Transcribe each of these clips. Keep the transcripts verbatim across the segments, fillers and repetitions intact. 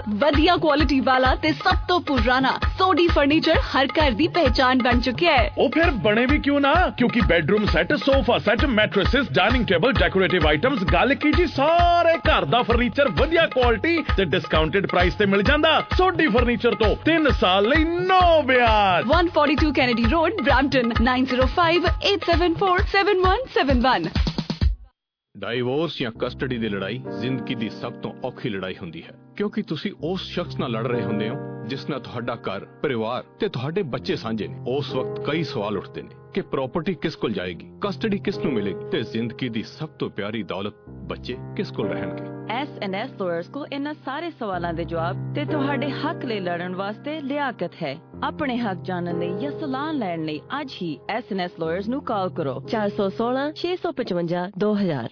ਵਧੀਆ ਕੁਆਲਿਟੀ ਵਾਲਾ ਤੇ ਸਭ ਤੋਂ ਪੁਰਾਣਾ ਸੋਢੀ ਫਰਨੀਚਰ ਹਰ ਘਰ ਦੀ ਪਹਿਚਾਨ ਬਣ ਚੁੱਕਿਆ ਹੈ। ਉਹ ਫਿਰ ਬਣੇ ਵੀ ਕਿਉਂ ਨਾ, ਕਿਉਂਕਿ bedroom set, sofa set, mattresses, dining table, decorative items, ਗੱਲ ਕੀ ਜੀ ਸਾਰੇ ਘਰ ਦਾ ਫਰਨੀਚਰ ਵਧੀਆ ਕੁਆਲਿਟੀ ਤੇ ਡਿਸਕਾਊਂਟਡ ਪ੍ਰਾਈਸ ਤੇ ਮਿਲ ਜਾਂਦਾ। ਸੋਢੀ ਫਰਨੀਚਰ ਤੋਂ ਤਿੰਨ ਸਾਲ ਲਈ ਨੋ ਵਿਆਜ। one forty-two Kennedy Road, Brampton, nine zero five eight seven four seven one seven one। Divorce ਜਾਂ ਕਸਟਡੀ ਦੀ ਲੜਾਈ ਜ਼ਿੰਦਗੀ ਦੀ ਸਭ ਤੋਂ ਔਖੀ ਲੜਾਈ ਹੁੰਦੀ ਹੈ, ਕਿਉਂਕਿ ਤੁਸੀਂ ਉਸ ਸ਼ਖਸ ਨਾਲ ਲੜ ਰਹੇ ਹੁੰਦੇ ਹੋ ਜਿਸ ਨਾਲ ਤੁਹਾਡਾ ਘਰ, ਪਰਿਵਾਰ ਤੇ ਤੁਹਾਡੇ ਬੱਚੇ ਸਾਂਝੇ ਨੇ। ਉਸ ਵਕਤ ਕਈ ਸਵਾਲ ਉੱਠਦੇ ਨੇ ਕਿ ਪ੍ਰਾਪਰਟੀ ਕਿਸ ਕੋਲ ਜਾਏਗੀ, ਕਸਟਡੀ ਕਿਸ ਨੂੰ ਮਿਲੇਗੀ ਤੇ ਜ਼ਿੰਦਗੀ ਦੀ ਸਭ ਤੋਂ ਪਿਆਰੀ ਦੌਲਤ ਬੱਚੇ ਕਿਸ ਕੋਲ ਰਹਿਣਗੇ। ਐਸ ਐਂਡ ਐਸ ਲਾਇਰਸ ਕੋਲ ਇਹਨਾਂ ਸਾਰੇ ਸਵਾਲਾਂ ਦੇ ਜਵਾਬ ਤੇ ਤੁਹਾਡੇ ਹੱਕ ਲਈ ਲੜਨ ਵਾਸਤੇ ਲਿਆਕਤ ਹੈ। ਆਪਣੇ ਹੱਕ ਜਾਣਨ ਲਈ ਜਾਂ ਸਲਾਹ ਲੈਣ ਲਈ ਅੱਜ ਹੀ ਐਸ ਐਂਡ ਐਸ ਲਾਇਰਸ ਨੂੰ ਕਾਲ ਕਰੋ ਚਾਰ ਸੌ ਸੋਲਾਂ ਛੇ ਸੌ ਪਚਵੰਜਾ ਦੋ ਹਜ਼ਾਰ।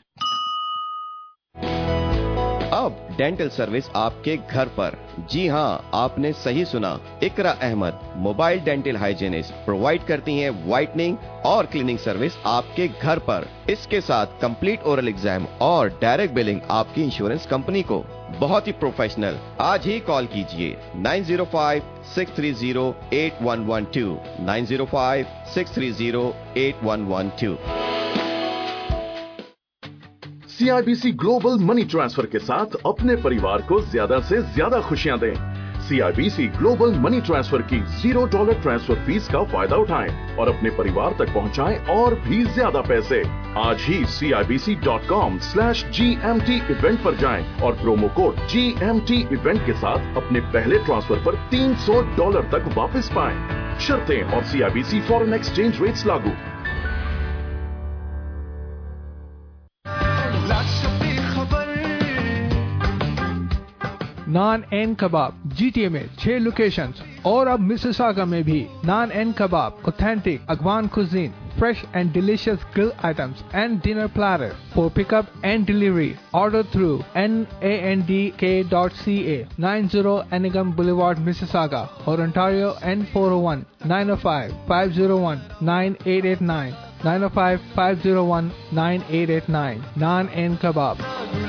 अब डेंटल सर्विस आपके घर पर। जी हाँ, आपने सही सुना। Iqra Ahmad mobile dental hygienist provide करती हैं व्हाइटनिंग और क्लीनिंग सर्विस आपके घर पर। इसके साथ कंप्लीट ओरल एग्जाम और डायरेक्ट बिलिंग आपकी इंश्योरेंस कंपनी को। बहुत ही प्रोफेशनल। आज ही कॉल कीजिए nine zero five six three zero eight one one two nine zero five six three zero eight one one two. C I B C global money transfer के साथ अपने परिवार को ज्यादा से ज्यादा खुशियां दें। C I B C global money transfer की जीरो डॉलर ट्रांसफर फीस का फायदा उठाएं और अपने परिवार तक पहुंचाएं और भी ज्यादा पैसे। आज ही C I B C dot com slash G M T event पर जाएं और promo code G M T event के साथ अपने पहले ट्रांसफर पर तीन सौ डॉलर तक वापस पाएं। शर्तें और C I B C foreign exchange rates लागू। Naan and kebab G T A में छह लोकेशंस और अब मिसिसागा में भी। Naan and kebab authentic Afghan cuisine, fresh and delicious grill items and dinner platter for pickup and delivery. Order through nandk dot c a, ninety Anigam Boulevard, Mississauga, or Ontario N four oh one nine oh five five oh one nine eight eight nine nine oh five five oh one nine eight eight nine। Naan and Kebab।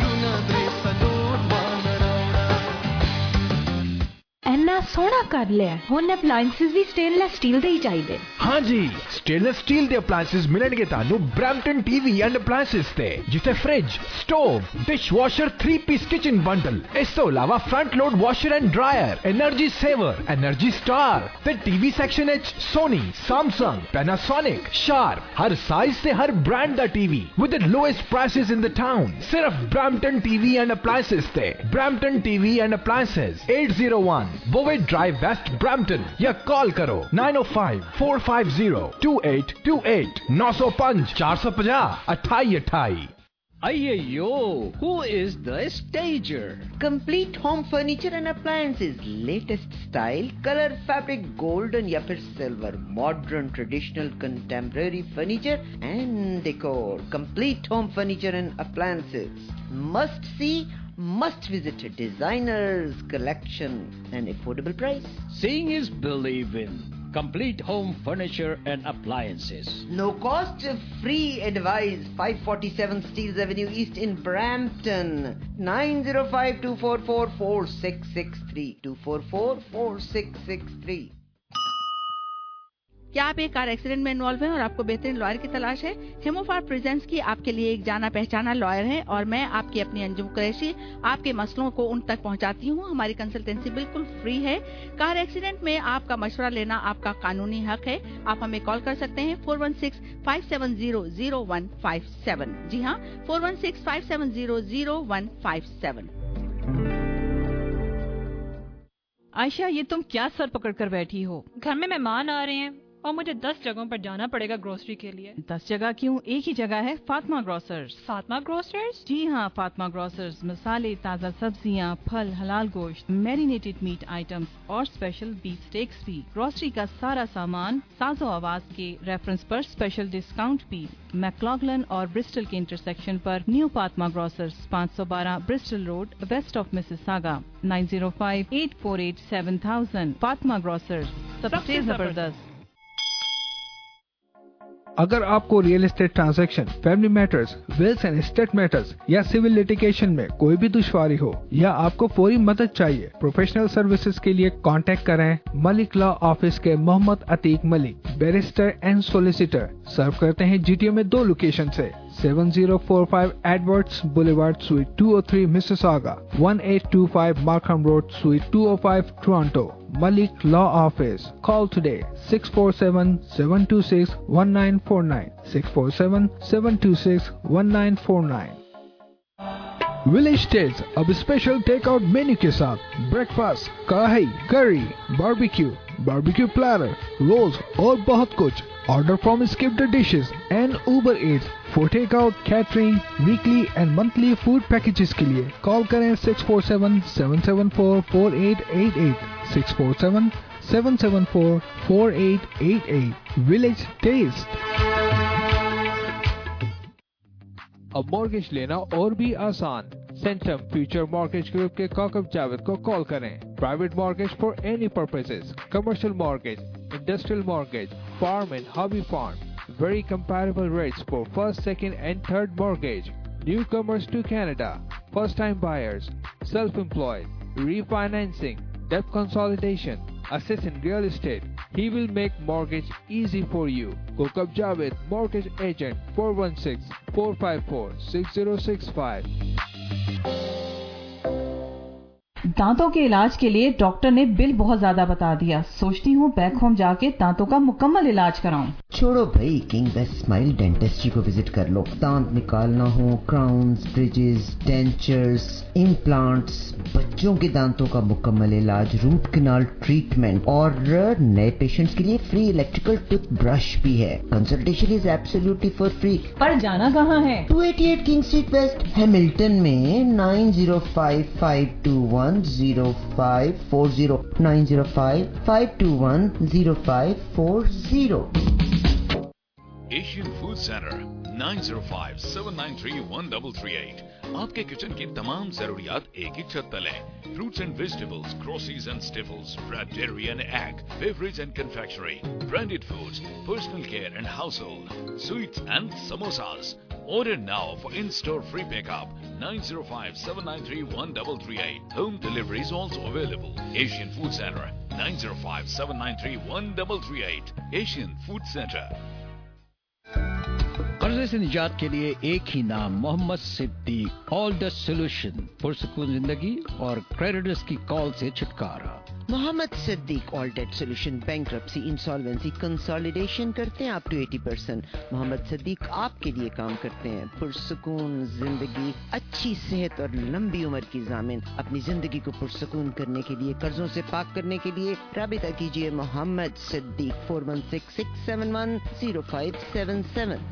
ਇੰਨਾ ਸੋਹਣਾ ਕਰ ਲਿਆ, ਹੁਣ ਅਪਲਾਈਐਂਸਿਸ ਵੀ stainless steel ਦੇ ਹੀ ਚਾਹੀਦੇ। ਹਾਂਜੀ, stainless steel ਦੇ ਅਪਲਾਈਐਂਸਿਸ ਮਿਲਣਗੇ ਤੁਹਾਨੂੰ ਬ੍ਰੈਂਪਟਨ ਟੀਵੀ ਐਂਡ ਅਪਲਾਈਐਂਸਿਸ ਤੇ, ਜਿੱਥੇ fridge, stove, dishwasher, three piece kitchen bundle, ਇਸ ਤੋਂ ਇਲਾਵਾ front load washer and dryer, energy saver, energy star ਤੇ ਟੀਵੀ ਸੈਕਸ਼ਨ ਵਿੱਚ ਸੋਨੀ, ਸੈਮਸੰਗ, ਪੈਨਾਸੋਨਿਕ, ਸ਼ਾਰਪ, ਹਰ ਸਾਈਜ਼ ਤੇ ਹਰ ਬ੍ਰਾਂਡ ਦਾ TV with the lowest prices in the town. ਸਿਰਫ ਬ੍ਰੈਂਪਟਨ ਟੀਵੀ ਐਂਡ ਅਪਲਾਈਐਂਸਿਸ ਤੇ। Brampton TV and appliances eight oh one Bovett Drive, West Brampton, या call करो nine oh five four five oh two eight two eight nine oh five four five zero अठाई अठाई। Ayyo, who is the stager? Complete home furniture and appliances, latest style, color, fabric, golden या फिर silver, modern, traditional, contemporary furniture and decor. Complete home furniture and appliances. Must see, must visit designers collection and affordable price. Seeing is believing. Complete home furniture and appliances. No cost, free advice. five forty-seven Steeles Avenue East in Brampton. nine oh five two four four four six six three two four four four six six three। क्या आप एक car accident में involve हैं और आपको बेहतरीन lawyer की तलाश है? हेमोफार प्रेजेंट्स की आपके लिए एक जाना पहचाना लॉयर है और मैं आपकी अपनी अंजुम कुरैशी आपके मसलों को उन तक पहुंचाती हूं। हमारी कंसल्टेंसी बिल्कुल फ्री है। कार एक्सीडेंट में आपका मशवरा लेना आपका कानूनी हक है। आप हमें कॉल कर सकते हैं four one six five seven zero zero one five seven। जी हाँ, four one six five seven zero zero one five seven। Ayesha, ये तुम क्या सर पकड़ कर बैठी हो? घर में मेहमान आ रहे हैं और मुझे दस जगहों पर जाना पड़ेगा ग्रोसरी के लिए। दस जगह क्यों, एक ही जगह है, फातिमा ग्रोसर्स। फातिमा ग्रोसर्स? जी हाँ, फातिमा ग्रोसर्स मसाले, ताज़ा सब्जियाँ, फल, हलाल गोश्त, मैरिनेटेड मीट आइटम्स और स्पेशल बीफ स्टेक्स भी। ग्रोसरी का सारा सामान साजो आवाज के रेफरेंस पर स्पेशल डिस्काउंट भी। मैक्लॉगलन और ब्रिस्टल के इंटरसेक्शन पर न्यू फातिमा ग्रोसर्स, पाँच सौ बारह Bristol road, west of Mississauga, nine zero five eight four eight seven thousand. Fatima grocers, सबसे जबरदस्त। अगर आपको real estate transaction, family matters, wills and estate matters या सिविल लिटिगेशन में कोई भी दुश्वारी हो या आपको फौरी मदद चाहिए, प्रोफेशनल सर्विसेज के लिए कांटेक्ट करें मलिक लॉ ऑफिस के Mohammad Atiq Malik, barrister and solicitor. Serve करते हैं जीटीए में दो लोकेशन से, seven zero four five Edwards Boulevard, Suite two oh three, Mississauga, eighteen twenty-five Markham Road, Suite two oh five, Toronto. Malik Law Office. Call today six four seven, seven two six, one nine four nine, six four seven, seven two six, one nine four nine. Village टेल्स अब special take out menu के साथ breakfast, कढ़ाई, करी, barbecue, barbecue platter, roles और बहुत कुछ। Order from skipped dishes and Uber Eats for takeout, catering, weekly and monthly food packages के लिए कॉल करें six four seven, seven seven four, four eight eight eight, six four seven, seven seven four, four eight eight eight. Village Taste. अब mortgage लेना और भी आसान। Centum future mortgage group के काकब जावेद को कॉल करें। Private mortgage for any purposes, commercial mortgage, industrial mortgage, farm and hobby farm, very comparable rates for first, second and third mortgage. Newcomers to Canada, first time buyers, self-employed, refinancing, debt consolidation, assist in real estate. He will make mortgage easy for you. Kokab Javed, mortgage agent, four one six, four five four, six zero six five. दांतों के इलाज के लिए doctor ने bill बहुत ज्यादा बता दिया। सोचती हूँ बैक होम जाके दांतों का मुकम्मल इलाज कराऊं। छोड़ो भाई, किंग बेस्ट स्माइल डेंटिस्ट्री को विजिट कर लो। दांत निकालना हो, क्राउन्स, ब्रिजेस, डेंचर्स, इम्प्लांट्स, बच्चों के दांतों का मुकम्मल इलाज, रूट कैनाल ट्रीटमेंट और नए पेशेंट्स के लिए फ्री इलेक्ट्रिकल टूथ ब्रश भी है। Consultation is absolutely for free. पर जाना कहाँ है? Two eighty eight King street west, Hamilton में nine zero five, five two one, zero five four zero, nine zero five, five two one, zero five four zero. Asian Food Center nine zero five, seven nine three, one three three eight. आपके kitchen की तमाम जरूरियात एक ही छत तले। Fruits and vegetables, groceries and staples, bread, dairy and egg, beverage and confectionery, branded foods, personal care and household, sweets and samosas. Order now for in-store free pickup. nine zero five, seven nine three, one three three eight. Home delivery is also available. Asian Food Center nine zero five, seven nine three, one three three eight. Asian Food Center. कर्जे से निजात के लिए एक ही नाम, Mohammad Siddiq. All the solution, पुरसुकून जिंदगी और क्रेडिटर्स की कॉल से छुटकारा। Mohammad Siddiq all debt solution, bankruptcy, insolvency, consolidation करते हैं अप टू अस्सी परसेंट। मोहम्मद सिद्दीक आपके लिए काम करते हैं। पुरसुकून जिंदगी, अच्छी सेहत और लंबी उम्र की जामिन। अपनी जिंदगी को पुरसुकून करने के लिए, कर्जों से पाक करने के लिए राबिता कीजिए Mohammad Siddiq four one six, six seven one, zero five seven seven.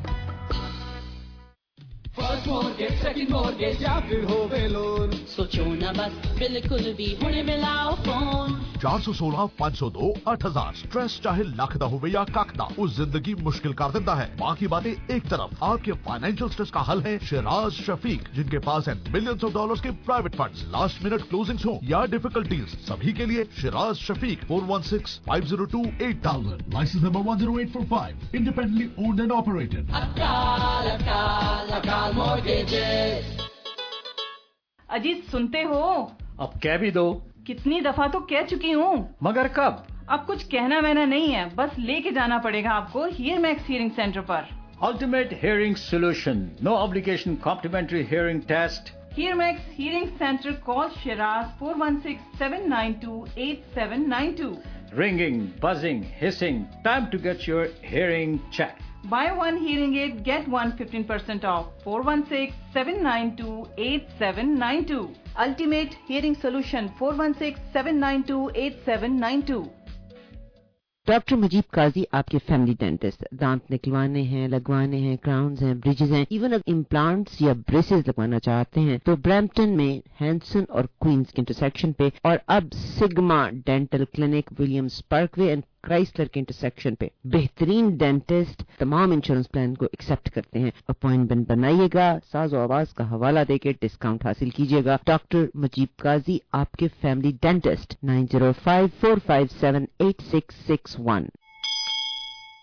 First mortgage, second mortgage या फिर होवे लोन, सोचो ना बस, बिल्कुल भी हुणे मिलाओ फोन। चार सौ सोलह, पाँच सौ दो, आठ हजार। स्ट्रेस चाहे लख दा होवे या कख दा, उस जिंदगी मुश्किल कर देता है। बाकी बातें एक तरफ, आपके फाइनेंशियल स्ट्रेस का हल है शिराज शफीक, जिनके पास है मिलियंस ऑफ डॉलर्स के private funds, last minute closings हो या डिफिकल्ट डील्स, सभी के लिए Shiraz Shafiq four one six, five zero two, eight thousand. Licence number one zero eight four five, independently owned and operated. अकाल अकाल अकाल मॉर्गेजेस। अजीत सुनते हो? अब कह भी दो। कितनी दफा तो कह चुकी हूँ। मगर कब? अब कुछ कहना वहना नहीं है, बस लेके जाना पड़ेगा आपको हियर मैक्स हियरिंग सेंटर पर। Ultimate hearing solution, no obligation, complimentary hearing test. Hear max hearing centre, call Shiraz four one six, seven nine two, eight seven nine two. Ringing, buzzing, hissing, time to get your hearing checked. Buy one hearing aid, get one fifteen percent off. four one six, seven nine two, eight seven nine two. Ultimate Hearing Solution, four one six, seven nine two, eight seven nine two. Doctor Mujib Qazi आपके family dentist. दांत निकलवाने हैं, लगवाने हैं, crowns हैं, bridges हैं, even अगर implants या ब्रेसेस लगवाना चाहते हैं तो ब्रैम्पटन में हैंसन और क्वींस के इंटरसेक्शन पे, और अब Sigma dental clinic Williams Parkway and Chrysler के इंटरसेक्शन पे बेहतरीन डेंटिस्ट तमाम इंश्योरेंस प्लान को एक्सेप्ट करते हैं। अपॉइंटमेंट बनाइएगा, साजो आवाज का हवाला देके डिस्काउंट हासिल कीजिएगा। डॉक्टर मुजीब काजी आपके family dentist, nine zero five, four five seven, eight six six one.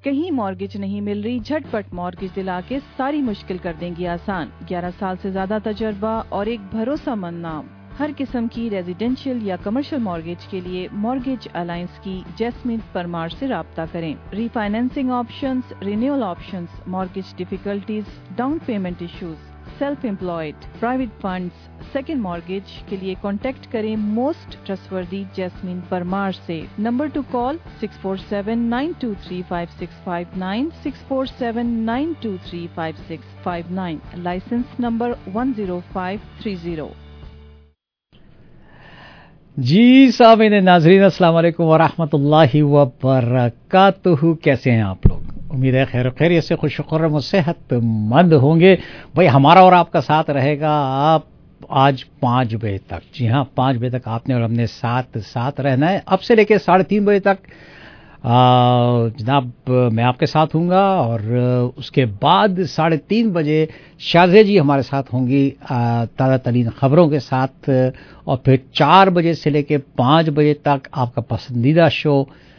कहीं मॉर्गेज नहीं मिल रही? झटपट मॉर्गेज दिला के सारी मुश्किल कर देंगी आसान। ग्यारह साल से ज्यादा तजर्बा और एक भरोसेमंद नाम। हर किस्म की रेजिडेंशियल या कमर्शियल मॉर्गेज के लिए मॉर्गेज अलायंस की जैस्मिन परमार से राब्ता करें। Refinancing options, renewal options, mortgage difficulties, down payment issues, self employed, private funds, second mortgage के लिए कॉन्टेक्ट करें मोस्ट ट्रस्टवर्दी जैस्मिन परमार से। Number to call six four seven nine two three five six five nine, six four seven nine two three five six five nine, licence number one zero five three zero. जी सामीन नाजरीन, अस्सलाम वालेकुम व रहमतुल्लाहि व बरकातुहू। कैसे हैं आप लोग? उम्मीद है खैर खैरियत से, खुशखुर्रम और सेहतमंद होंगे। भाई हमारा और आपका साथ रहेगा आप आज पाँच बजे तक। जी हाँ, पाँच बजे तक आपने और हमने साथ साथ रहना है। अब से लेकर साढ़े तीन बजे तक जनाब मैं आपके साथ हूँगा और उसके बाद साढ़े तीन बजे शाज़े जी हमारे साथ होंगी ताज़ा तरीन खबरों के साथ, और फिर चार बजे से लेकर पाँच बजे तक आपका पसंदीदा शो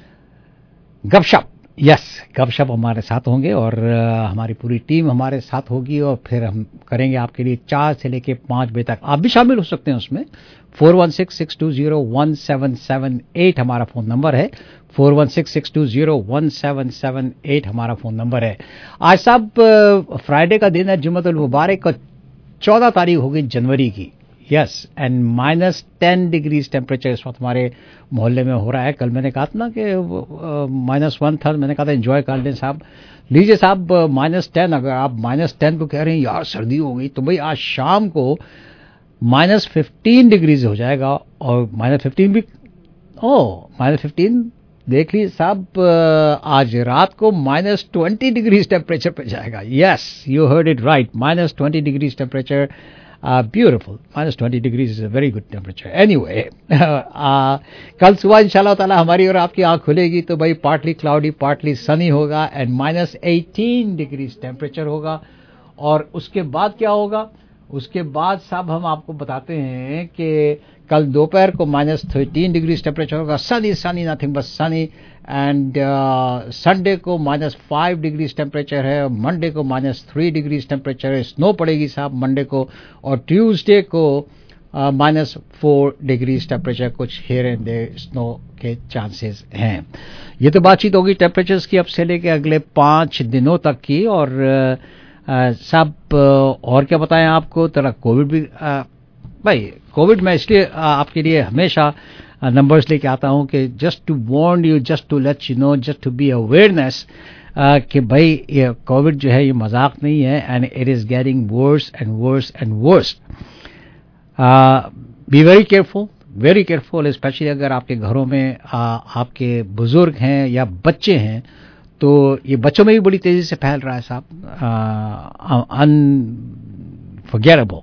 गपशप, यस गपशप हमारे साथ होंगे और हमारी पूरी टीम हमारे साथ होगी और फिर हम करेंगे आपके लिए चार से लेकर पाँच बजे तक। आप भी शामिल हो सकते हैं उसमें। Four one six six two zero one seven seven eight हमारा फ़ोन नंबर है। Four one six six two zero one seven seven eight हमारा फ़ोन नंबर है। आज साहब फ्राइडे का दिन है, जुम्मतुल मुबारक, और चौदह तारीख होगी जनवरी की। Yes, and minus ten degrees temperature इस वक्त हमारे मोहल्ले में हो रहा है। कल मैंने कहा था ना कि माइनस वन था, मैंने कहा था एंजॉय कर लें साहब। लीजिए साहब माइनस टेन, अगर आप माइनस टेन को कह रहे हैं यार सर्दी हो गई, तो भाई आज शाम को माइनस फिफ्टीन डिग्रीज हो जाएगा। और माइनस फिफ्टीन भी, ओ माइनस फिफ्टीन देख लीजिए साहब, आज रात को माइनस ट्वेंटी डिग्रीज टेम्परेचर पे जाएगा। Yes, you heard it right, minus twenty degrees temperature. Beautiful, minus twenty degrees is a very good temperature. Anyway, कल सुबह इंशाल्लाह ताला हमारी और आपकी आंख खुलेगी तो भाई पार्टली क्लाउडी पार्टली सनी होगा and minus eighteen degrees temperature होगा। और उसके बाद क्या होगा? उसके बाद साहब हम आपको बताते हैं कि कल दोपहर को माइनस थर्टीन डिग्रीज टेम्परेचर होगा, sunny sunny nothing but sunny. And Sunday को माइनस फाइव डिग्रीज टेम्परेचर है, मंडे को माइनस थ्री डिग्रीज टेम्परेचर है, स्नो पड़ेगी साहब मंडे को, और ट्यूसडे को माइनस फोर डिग्रीज टेम्परेचर, कुछ हेयर एंड देयर स्नो के चांसेस हैं। ये तो बातचीत होगी टेम्परेचर्स की अब से लेके अगले पाँच दिनों तक की। और साहब और क्या बताएं आपको, तरह कोविड भी आ, भाई कोविड में इसलिए आपके लिए हमेशा नंबर्स लेके आता हूं कि just to warn you, just to let you know, just to be awareness कि भाई ये कोविड जो है ये मजाक नहीं है, and it is getting worse and worse and worse. Be very careful, very careful, specially अगर आपके घरों में आ, आपके बुजुर्ग हैं या बच्चे हैं, तो ये बच्चों में भी बड़ी तेजी से फैल रहा है साहब, अनफॉरगेटेबल।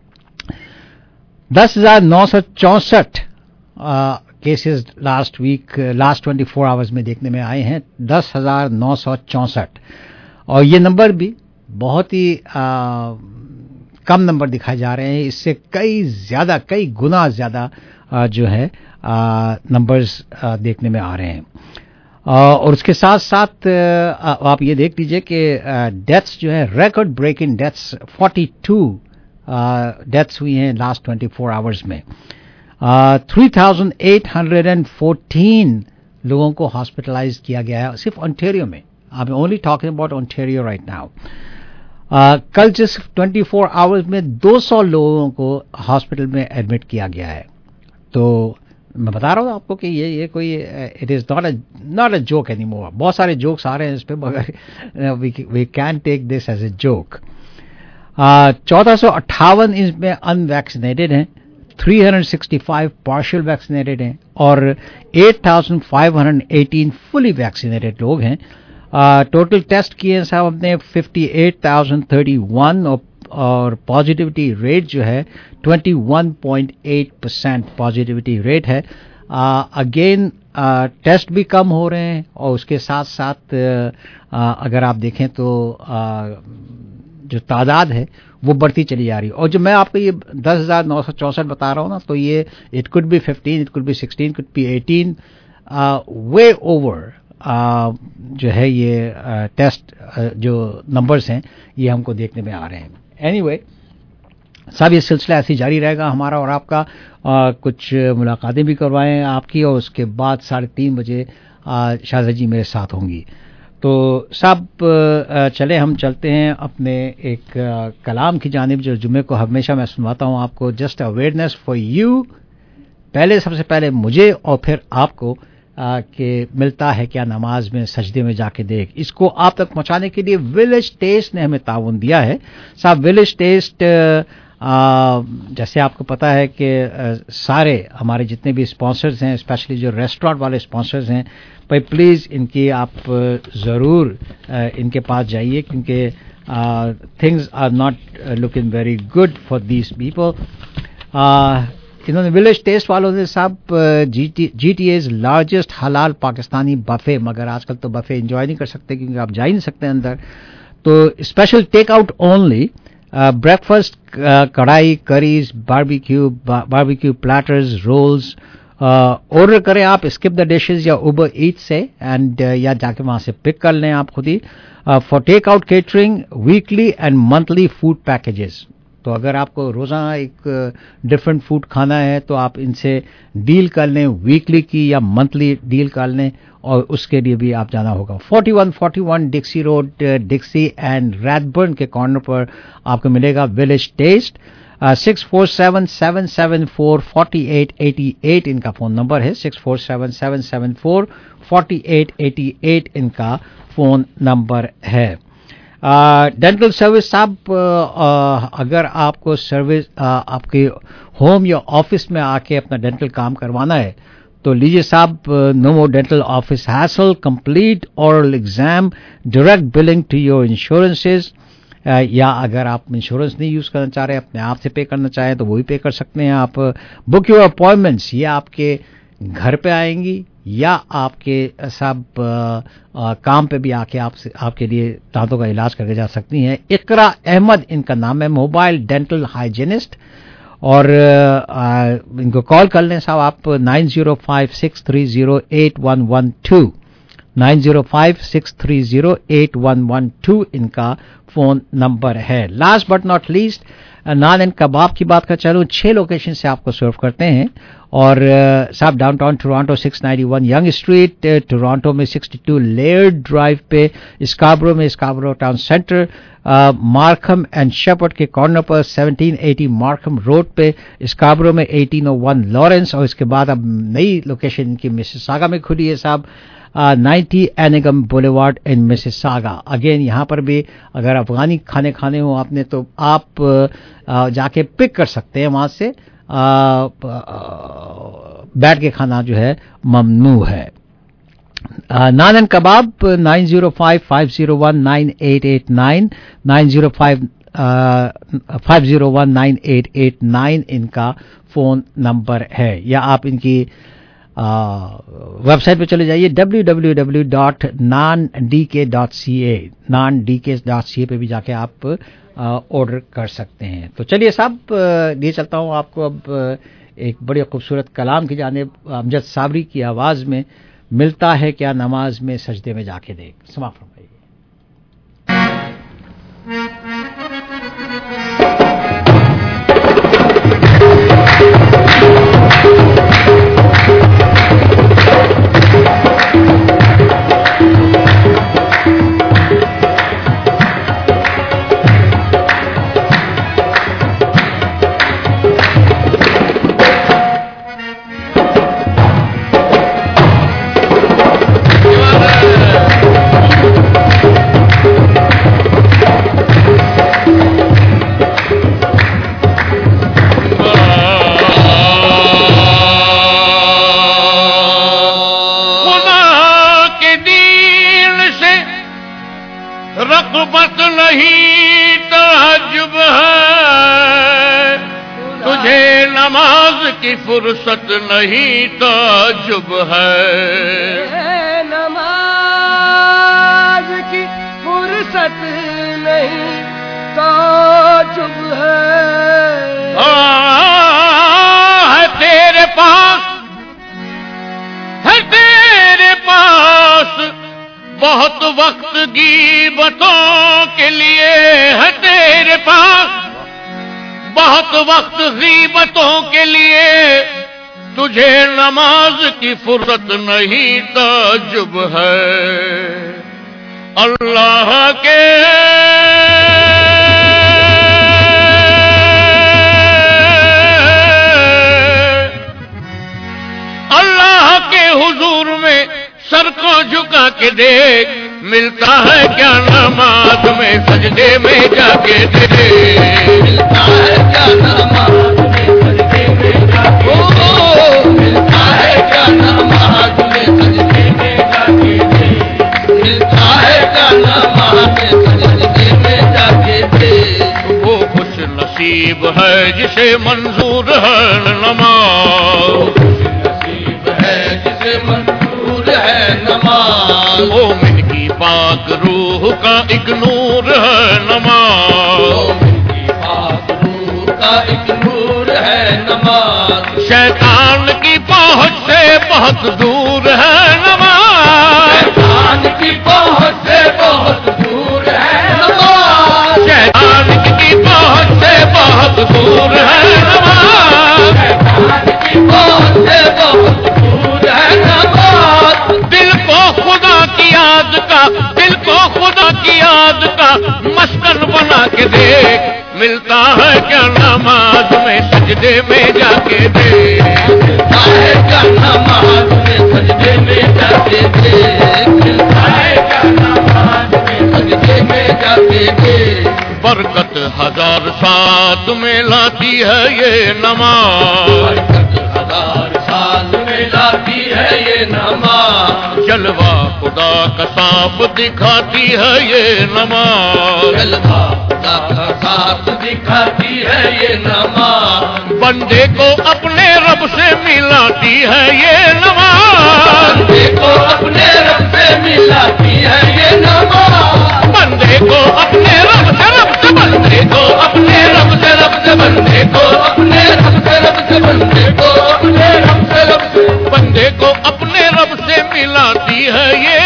दस हजार नौ सौ चौसठ cases last week, last twenty four hours में देखने में आए हैं, दस हजार नौ सौ चौसठ। और ये नंबर भी बहुत ही आ, कम नंबर दिखाए जा रहे हैं। इससे कई ज्यादा, कई गुना ज्यादा जो है नंबर्स देखने में आ रहे हैं। और उसके साथ साथ आप ये देख लीजिए कि डेथ्स जो है, record breaking deaths, forty two deaths हुई हैं लास्ट ट्वेंटी फोर आवर्स में। Three thousand eight hundred and fourteen लोगों को हॉस्पिटलाइज किया गया है सिर्फ ओंटारियो में। I am only talking about Ontario right now. कल जिस ट्वेंटी फोर आवर्स में दो सौ लोगों को हॉस्पिटल में एडमिट किया गया है। तो मैं बता रहा हूँ आपको कि ये ये कोई it is not a not a joke any more. बहुत सारे जोक्स आ रहे हैं इस पे, मगर we can take this as a joke. चौदह सौ अट्ठावन इसमें अनवैक्सीनेटेड हैं, three hundred sixty five partial vaccinated हैं और eight thousand five hundred eighteen fully vaccinated लोग हैं। टोटल टेस्ट किए साहब हमने fifty eight thousand thirty one और और पॉजिटिविटी रेट जो है twenty one point eight percent positivity rate है। अगेन टेस्ट भी कम हो रहे हैं और उसके साथ साथ आ, अगर आप देखें तो आ, जो तादाद है वो बढ़ती चली जा रही है। और जो मैं आपको ये दस हजार नौ सौ चौसठ बता रहा हूँ ना, तो ये it could be fifteen, it could be sixteen, could be eighteen, way over आ, जो है ये आ, टेस्ट आ, जो नंबर्स हैं ये हमको देखने में आ रहे हैं. एनीवे सब ये सिलसिला ऐसे जारी रहेगा हमारा और आपका. आ, कुछ मुलाकातें भी करवाएं आपकी और उसके बाद साढ़े तीन बजे शाहज़ा जी मेरे साथ होंगी. तो सब चले हम चलते हैं अपने एक आ, कलाम की जानिब जो जुम्मे को हमेशा मैं सुनवाता हूँ आपको. जस्ट अवेयरनेस फॉर यू, पहले सबसे पहले मुझे और फिर आपको कि मिलता है क्या नमाज में सजदे में जाके देख. इसको आप तक पहुंचाने के लिए विलेज टेस्ट ने हमें ताउन दिया है. साहब विलेज टेस्ट आ, जैसे आपको पता है कि आ, सारे हमारे जितने भी स्पॉन्सर्स हैं, स्पेशली जो रेस्टोरेंट वाले स्पॉन्सर्स हैं, भाई प्लीज़ इनकी आप ज़रूर इनके पास जाइए क्योंकि things are not looking very good for these people. इन्होंने विलेज टेस्ट वालों ने साहब जी टी एज लार्जेस्ट हलाल पाकिस्तानी बफे, मगर आजकल तो बफे एंजॉय नहीं कर सकते क्योंकि आप जा ही नहीं सकते अंदर, तो special take out only breakfast, karahi, curries, barbecue barbecue platters, rolls order करें आप स्किप द डिशेज या उबर ईट से एंड uh, या जाके वहां से पिक कर लें आप खुद ही. For take out catering weekly and monthly food packages. तो अगर आपको रोज़ाना एक डिफरेंट फूड खाना है तो आप इनसे डील कर लें, वीकली की या मंथली डील कर लें और उसके लिए भी आप जाना होगा. Forty one forty one Dixie road, Dixie and Radburn के कॉर्नर पर आपको मिलेगा Village Taste. Six four seven seven seven four forty eight eighty eight इनका फ़ोन नंबर है. Six four seven seven seven four forty eight eighty eight इनका phone number है. Dental service साहब, अगर आपको सर्विस आपके होम या ऑफिस में आके अपना डेंटल काम करवाना है तो लीजिए साहब, no more dental office hassle, complete oral exam, direct billing to your insurances. या अगर आप इंश्योरेंस नहीं यूज़ करना चाह रहे, अपने आप से पे करना चाहें तो वो भी पे कर सकते हैं आप. बुक योर अपॉइंटमेंट्स, ये आपके घर पे आएंगी या आपके सब काम पे भी आके आपसे आपके लिए दांतों का इलाज करके जा सकती हैं. इकरा अहमद इनका नाम है, मोबाइल डेंटल हाइजीनिस्ट, और आ, इनको कॉल कर लें साहब आप nine zero five six three zero eight one one two, nine zero five six three zero eight one one two इनका फ़ोन नंबर है. Last but not least, naan and kebab की बात कर चलूँ, छह लोकेशन से आपको सर्व करते हैं. और साहब downtown Toronto six ninety one Yonge street, Toronto में सिक्सटी टू लेयर्ड ड्राइव पे, स्काब्रो में Scarborough town centre, Markham and Sheppard के कॉर्नर पर सेवनटीन एटी मार्कम रोड पे, स्काब्रो में एटीन ओ वन लॉरेंस, और इसके बाद अब नई लोकेशन इनकी मिसिसागा में खुली है साहब, ninety Enigma boulevard in Mississauga. Again यहाँ पर भी अगर अफगानी खाने खाने हो आपने तो आप uh, जाके पिक कर सकते हैं वहाँ से. बैठ के खाना जो है ममनू है. Naan and kebab nine zero five five zero one nine eight eight nine, nine zero five five zero one nine eight eight nine इनका फ़ोन नंबर है. या आप इनकी वेबसाइट पे चले जाइए W W W dot naan D K dot C A, naan D K dot C A पे भी जाके आप ऑर्डर कर सकते हैं. तो चलिए साहब, लिए चलता हूँ आपको अब एक बड़ी खूबसूरत कलाम की जानिब अमजद साबरी की आवाज़ में, मिलता है क्या नमाज में सजदे में जाके देख. समाप्त फरमाइए. फुर्सत नहीं ताजुब है, नमाज की फुर्सत नहीं ताजुब है. है तेरे पास है तेरे पास بہت وقت غیبتوں کے لیے ہے تیرے پاس، بہت وقت غیبتوں کے لیے، تجھے نماز کی فرصت نہیں تعجب ہے اللہ کے اللہ کے حضور میں سر کو جھکا کے دیکھ، ملتا ہے کیا نماز میں سجدے میں جا کے دیکھ، ملتا ہے کیا نماز میں سجدے میں جا کے دیکھ، ملتا ہے کیا نماز میں سجدے میں جا کے دیکھ، ملتا ہے کیا نماز میں سجدے میں جا کے دیکھ۔ وہ خوش نصیب ہے جسے منظور ہے نماز، ہے نماز، مومن کی پاک روح کا ایک نور ہے نماز، مومن کی پاک روح کا ایک نور ہے نماز، شیطان کی پہنچ سے بہت دور ہے نماز، شیطان کی پہنچ سے بہت دور ہے نماز، شیطان کی پہنچ سے بہت دور ہے نماز، شیطان کی پہنچ سے بہت دور ہے نماز، دل کو خدا کی یاد کا، دل کو خدا کی یاد کا مسکن بنا کے دیکھ، ملتا ہے کیا نماز میں سجدے میں جا کے دیکھ، ملتا ہے کیا نماز میں سجدے میں جا کے دیکھ، ملتا ہے کیا نماز میں سجدے میں جا کے دیکھ، برکت ہزار ساتھ میں لاتی ہے یہ نماز، برکت ہزار ساتھ میں لاتی ہے یہ نماز، جلوہ خدا کا صاف دکھاتی ہے یہ نماز، جلوہ خدا کا صاف دکھاتی ہے یہ نماز، بندے کو اپنے رب سے ملاتی ہے یہ نماز، بندے کو اپنے رب سے ملاتی ہے یہ نماز، بندے کو اپنے رب سے رب سے بندے کو اپنے رب سے رب سے بندے کو اپنے رب سے رب سے بندے کو اپنے رب سے رب سے بندے کو اپنے رب سے ملاتی ہے یہ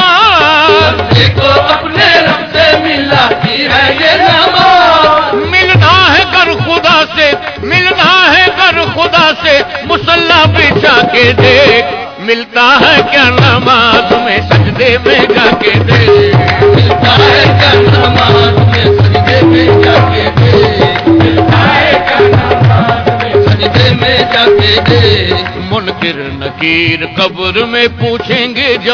نماز، بندے کو اپنے رب سے ملاتی ہے یہ نماز، ملنا ہے کر خدا سے، ملنا ہے کر خدا سے مصلی بچھا کے دیکھ، ملتا ہے کیا نماز میں سجدے میں جا کے دیکھ، ملتا ہے کیا نماز میں سجدے میں جا کے دیکھ، ملتا ہے کیا نماز میں سجدے میں جا کے دیکھ، منکر نکیر قبر میں پوچھیں گے جب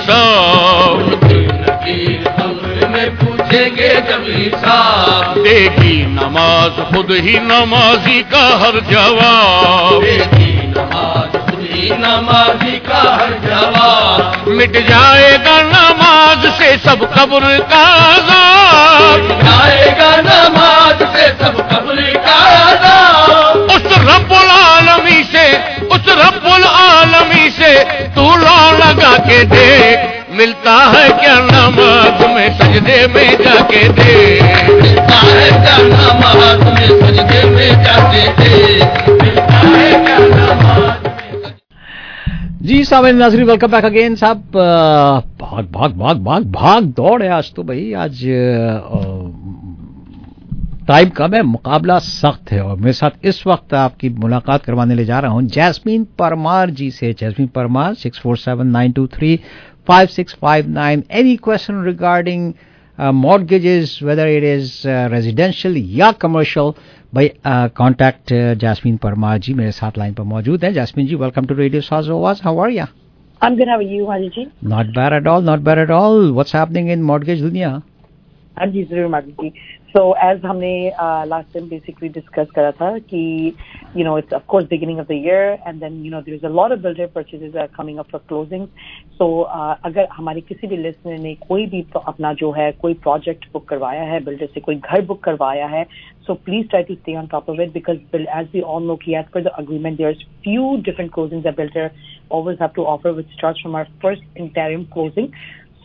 حساب، منکر نکیر قبر میں پوچھیں گے جب حساب، دے گی نماز خود ہی نمازی کا ہر جواب، دے گی نماز خود ہی نمازی کا ہر جواب، مٹ جائے گا نماز سے سب قبر کا عذاب، مٹ جائے گا نماز سے سب قبر کا عذاب، اس رب العالمی سے، اس رب العالمی سے تو لو لگا کے دیکھ، ملتا ہے کیا نماز میں سجدے میں جا کے دیکھ، ملتا ہے کیا نماز میں سجدے میں جا کے دیکھ، ملتا ہے کیا نماز۔ جی سامعین ناظرین ویلکم بیک اگین صاحب، بھاگ بھاگ بھاگ بھاگ بھاگ دوڑ ہے آج تو بھائی، آج ٹائم کم ہے، مقابلہ سخت ہے، اور میرے ساتھ اس وقت آپ کی ملاقات کروانے لے جا رہا ہوں جیسمین پرمار جی سے۔ Jasmine Parmar six four seven nine two three five six five nine, any question regarding mortgages whether it is uh, residential یا commercial، بھائی کانٹیکٹ جاسمین پرمار جی میرے ساتھ لائن پر موجود ہے۔ جاسمین جی welcome to radio Saaz Awaz, how are you? I'm good, how are you Haji ji? Not bad at all, not bad at all. What's happening in mortgage دنیا؟ ہاں جی ضرور ماجد جی۔ سو ایز ہم نے لاسٹ ٹائم بیسکلی ڈسکس کرا تھا کہ you know it's of course beginning of the year and then you know there is a lot of builder purchases are coming up for closing, so اگر ہمارے کسی بھی listener نے کوئی بھی اپنا جو ہے کوئی پروجیکٹ بک کروایا ہے بلڈر سے، کوئی گھر بک کروایا ہے، so please try to stay on top of it because as we all know کہ as per the agreement there is few different closings a builder always have to offer which starts from our first interim closing.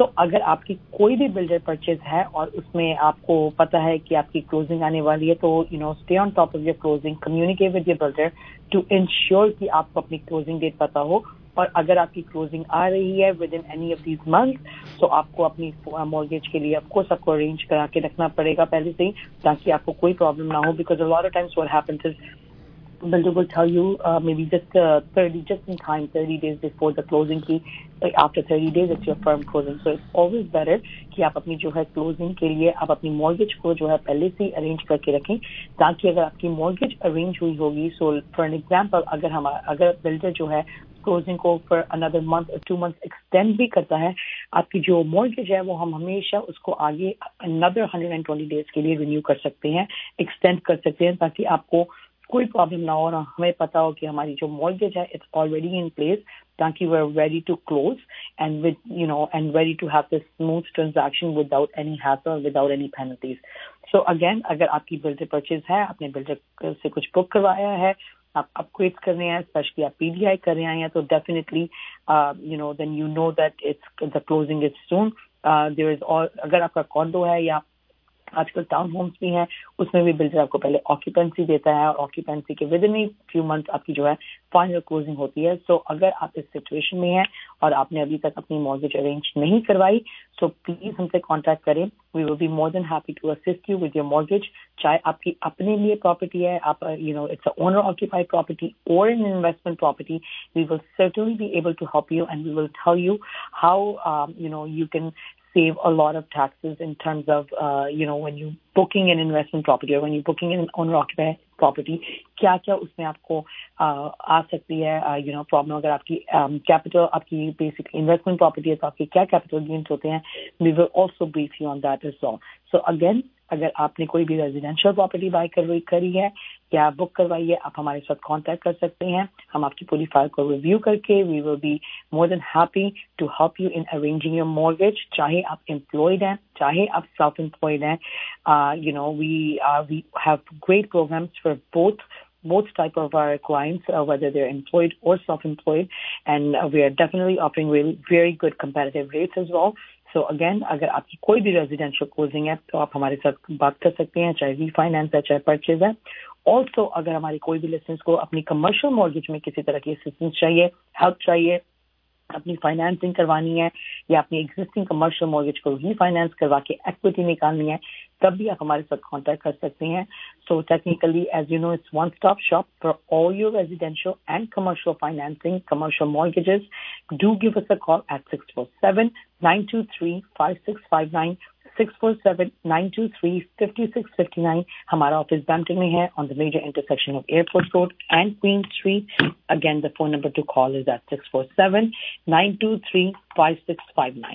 So اگر آپ کی کوئی بھی builder purchase ہے اور اس میں آپ کو پتا ہے کہ آپ کی کلوزنگ آنے والی ہے تو you know stay on top of your closing, communicate with your builder to ensure کہ آپ کو اپنی کلوزنگ ڈیٹ پتا ہو. اور اگر آپ کی کلوزنگ آ رہی ہے within any of these month تو آپ کو اپنی مورگیج کے لیے آپ کو سب کو ارینج کرا کے رکھنا پڑے گا پہلے سے ہی, تاکہ آپ کو کوئی پرابلم نہ ہو. Because a lot of times what happens is builder will tell you uh, maybe just uh, thirty just in time thirty days before the closing ki like after thirty days it's your firm closing. So it's always better کہ آپ اپنی جو ہے closing کے لیے آپ اپنی mortgage کو جو ہے پہلے سے ارینج کر کے رکھیں, تاکہ اگر آپ کی مورگیج ارینج ہوئی ہوگی, سو فار این ایگزامپل اگر ہمارا اگر بلڈر جو ہے کلوزنگ کو فار اندر منتھ اور ٹو منتھ ایکسٹینڈ بھی کرتا ہے, آپ کی جو مورگیج ہے وہ ہم ہمیشہ اس کو آگے اندر ہنڈریڈ اینڈ ٹوینٹی ڈیز کے لیے رینیو کر سکتے ہیں, ایکسٹینڈ کر سکتے ہیں, تاکہ آپ کو کوئی پرابلم نہ ہو اور ہمیں پتا ہو کہ ہماری جو مورگیج ہے اٹس آلریڈی ان پلیس, تاکہ we are ready to close and with you know and ready to have this smooth transaction without any hassle without any penalties. So again اگر آپ کی بلڈر پرچیز ہے, آپ نے builder سے کچھ بک کروایا ہے, آپ اپ گریڈ کر رہے ہیں, اسپیشلی آپ پی ڈی آئی کر رہے ہیں, تو definitely you know then you know that it's the closing is soon. There is اور اگر آپ کا کانڈو ہے یا آج کل ٹاؤن ہومس بھی ہیں, اس میں بھی بلڈر آپ کو پہلے آکیوپینسی دیتا ہے اور آکیوپینسی کے ود ان فیو منتھ آپ کی جو ہے فائنل کلوزنگ ہوتی ہے. سو اگر آپ اس سچویشن میں ہیں اور آپ نے ابھی تک اپنی مورگیج ارینج نہیں کروائی, سو پلیز ہم سے کانٹیکٹ کریں. We will be more than happy to assist you with your mortgage, چاہے آپ کی اپنے لیے پراپرٹی ہے, آپ you know it's a owner occupied property اور an investment property. We will certainly be able to help you and we will tell you how you know you can save a lot of taxes in terms of, uh, you know, when you booking an investment property or when you're booking an owner-occupied property, کیا کیا اس میں آپ کو آ سکتی ہے, you no problem. اگر آپ کی کیپٹل آپ کی بیسک انویسٹمنٹ پراپرٹی ہے تو آپ کے کیا کیپٹل گینز ہوتے ہیں, we will also brief you on that as well. So again اگر آپ نے کوئی بھی ریزیڈینشیل پراپرٹی بائی کری ہے یا بک کروائی ہے, آپ ہمارے ساتھ کانٹیکٹ کر سکتے ہیں. ہم آپ کی پوری فائل کو ریویو کر کے we will be more than happy to help you in arranging your mortgage, چاہے آپ امپلائڈ ہیں چاہے آپ سیلف امپلائڈ ہیں. You know we we have great programmes for both both type of our clients, uh, whether they're employed or self-employed, and uh, we are definitely offering really very good competitive rates as well. So again, اگر آپ کی کوئی بھی residential closing ہے تو آپ ہمارے ساتھ بات کر سکتے ہیں, چاہے ری فائنانس ہے چاہے پرچیز ہے. آلسو اگر ہماری کوئی بھی لسنس کو اپنی کمرشل مورگیج میں کسی طرح کی اسسٹنس چاہیے, ہیلپ چاہیے, اپنی فائنانسنگ کروانی ہے یا اپنی ایگزسٹنگ کمرشل مورگیج کو ری فائنانس کروا کے ایکویٹی نکالنی ہے, تب بھی آپ ہمارے ساتھ کانٹیکٹ کر سکتے ہیں. So technically as you know it's one stop shop for all your residential and commercial financing, commercial mortgages. Do give us a call at six four seven nine two three five six five nine, six four seven nine two three fifty six fifty nine. ہمارا office Brampton میں ہے on the major intersection of Airport Road and Queen Street. Again the phone number to call is at six four seven nine two three five six five nine.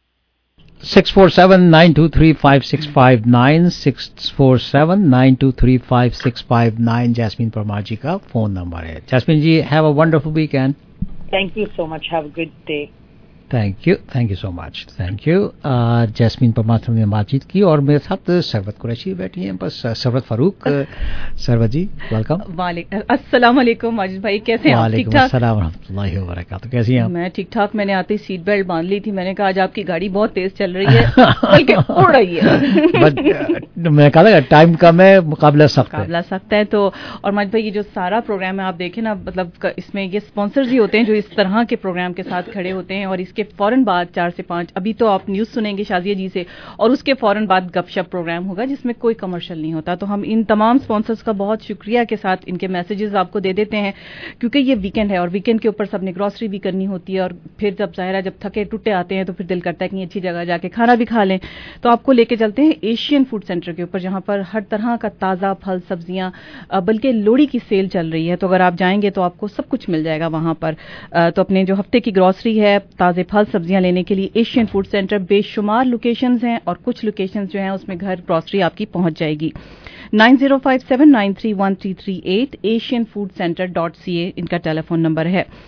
six four seven nine two three five six five nine, six four seven nine two three five six five nine Jasmine Parmar ji کا phone number ہے. Jasmine ji, have a wonderful weekend. Thank you so much, have a good day. Thank you thank you so much thank you. Jasmine Parmar سے ہم نے بات چیت کی اور میرے ساتھ سربت قریشی بیٹھی ہیں, بس سربت فاروق. سربت جی ویلکم. وعلیکم السلام علیکم ماجد بھائی, کیسے ہیں آپ؟ وعلیکم السلام ورحمۃ اللہ وبرکاتہ. کیسی ہیں آپ؟ میں ٹھیک ٹھاک. میں نے آتے ہی سیٹ بیلٹ باندھ لی تھی. میں نے کہا آج آپ کی گاڑی بہت تیز چل رہی ہے بلکہ اڑ رہی ہے. میں کہا تھا ٹائم کم ہے, مقابلہ سخت ہے. مقابلہ سخت ہے تو. اور ماجد بھائی یہ جو سارا پروگرام ہے آپ دیکھیں نا, مطلب اس میں یہ اسپانسرز ہی ہوتے ہیں جو اس طرح کے پروگرام کے ساتھ کھڑے ہوتے ہیں, اور اس کے فوراً بعد چار سے پانچ ابھی تو آپ نیوز سنیں گے شازیہ جی سے, اور اس کے فوراً بعد گپ شپ پروگرام ہوگا جس میں کوئی کمرشل نہیں ہوتا. تو ہم ان تمام اسپانسرز کا بہت شکریہ کے ساتھ ان کے میسیجز آپ کو دے دیتے ہیں, کیونکہ یہ ویکینڈ ہے اور ویکینڈ کے اوپر سب نے گروسری بھی کرنی ہوتی ہے, اور پھر جب ظاہرہ جب تھکے ٹوٹے آتے ہیں تو پھر دل کرتا ہے کہ اچھی جگہ جا کے کھانا بھی کھا لیں. تو آپ کو لے کے چلتے ہیں ایشین فوڈ سینٹر کے اوپر, جہاں پر ہر طرح کا تازہ پھل سبزیاں, بلکہ لوڑی کی سیل چل رہی ہے. تو اگر آپ جائیں گے تو آپ کو سب کچھ مل جائے گا وہاں پر. تو اپنے جو ہفتے کی گروسری ہے, تازے پھل سبزیاں لینے کے لیے ایشین فوڈ سینٹر بے شمار لوکیشنز ہیں, اور کچھ لوکیشنز جو ہیں اس میں گھر گروسری آپ کی پہنچ جائے گی. Nine zero five seven nine three one three three eight Asian food centre dot C A ان کا ٹیلی فون نمبر ہے.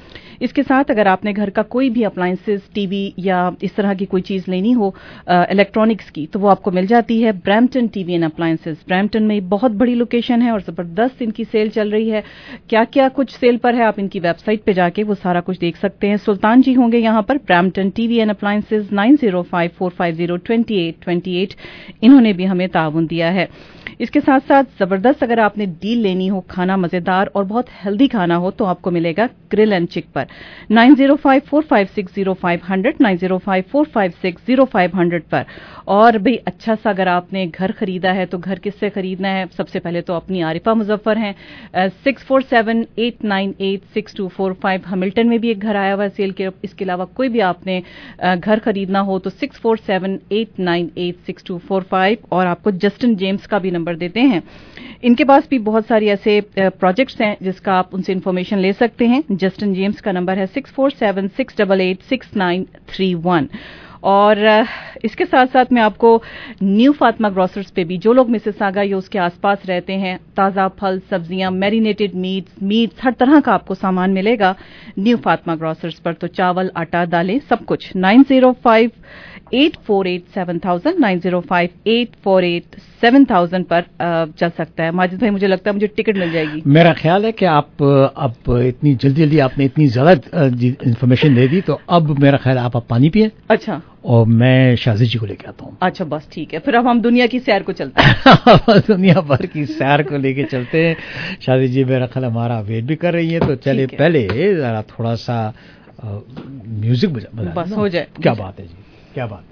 इसके साथ अगर आपने घर का कोई भी अप्लायंसेस, टीवी या इस तरह की कोई चीज़ लेनी हो इलेक्ट्रॉनिक्स की, तो वो आपको मिल जाती है Brampton TV and appliances. Brampton में बहुत बड़ी लोकेशन है और ज़बरदस्त इनकी सेल चल रही है। क्या क्या कुछ सेल पर है आप इनकी वेबसाइट पे जाके वो सारा कुछ देख सकते हैं। सुल्तान जी होंगे यहाँ पर, Brampton TV and appliances, nine zero five four five zero twenty eight twenty eight, इन्होंने भी हमें ताउन दिया है। इसके साथ साथ ज़बरदस्त अगर आपने डील लेनी हो, खाना मज़ेदार और बहुत हेल्दी खाना हो, तो आपको मिलेगा ग्रिल एंड चिक पर, nine zero five four five six zero five hundred, nine zero five four five six zero five hundred पर। और भाई अच्छा सा अगर आपने घर खरीदा है तो घर किससे खरीदना है? सबसे पहले तो अपनी आरिफा मुजफ्फर हैं, six four seven eight nine eight six two four five. Hamilton में भी एक घर आया हुआ है सेल के। इसके अलावा कोई भी आपने घर खरीदना हो तो six four seven eight nine eight six two four five. और आपको जस्टिन जेम्स का भी नंबर देते हैं। इनके पास भी बहुत सारी ऐसे प्रोजेक्ट्स हैं जिसका आप उनसे इंफॉर्मेशन ले सकते हैं। जस्टिन जेम्स का नंबर है six four seven six double eight six nine three one. और इसके साथ साथ मैं आपको न्यू फातिमा ग्रोसर्स पे भी, जो लोग मिसिसागा या उसके आसपास रहते हैं, ताज़ा फल, सब्जियां, मैरिनेटेड मीट्स मीट्स हर तरह का आपको सामान मिलेगा न्यू फातिमा ग्रोसर्स पर। तो चावल, आटा, दालें, सब कुछ। Nine zero five eight four eight seven thousand, nine zero five eight four eight seven thousand पर चल सकता है। माजिद भाई, मुझे लगता है मुझे टिकट मिल जाएगी। मेरा ख्याल है कि आप अब इतनी जल्दी जल्दी आपने इतनी ज्यादा इन्फॉर्मेशन दे दी, तो अब मेरा ख्याल है आप अब पानी पिए। अच्छा, और मैं शाजी जी को लेके आता हूँ। अच्छा, बस ठीक है, फिर अब हम दुनिया की सैर को चलते हैं। दुनिया भर की सैर को लेके चलते हैं। शाजी जी मेरा ख्याल हमारा वेट भी कर रही है, तो चले पहले जरा थोड़ा सा म्यूजिक बजा, बस हो जाए। क्या बात है जी, क्या बात।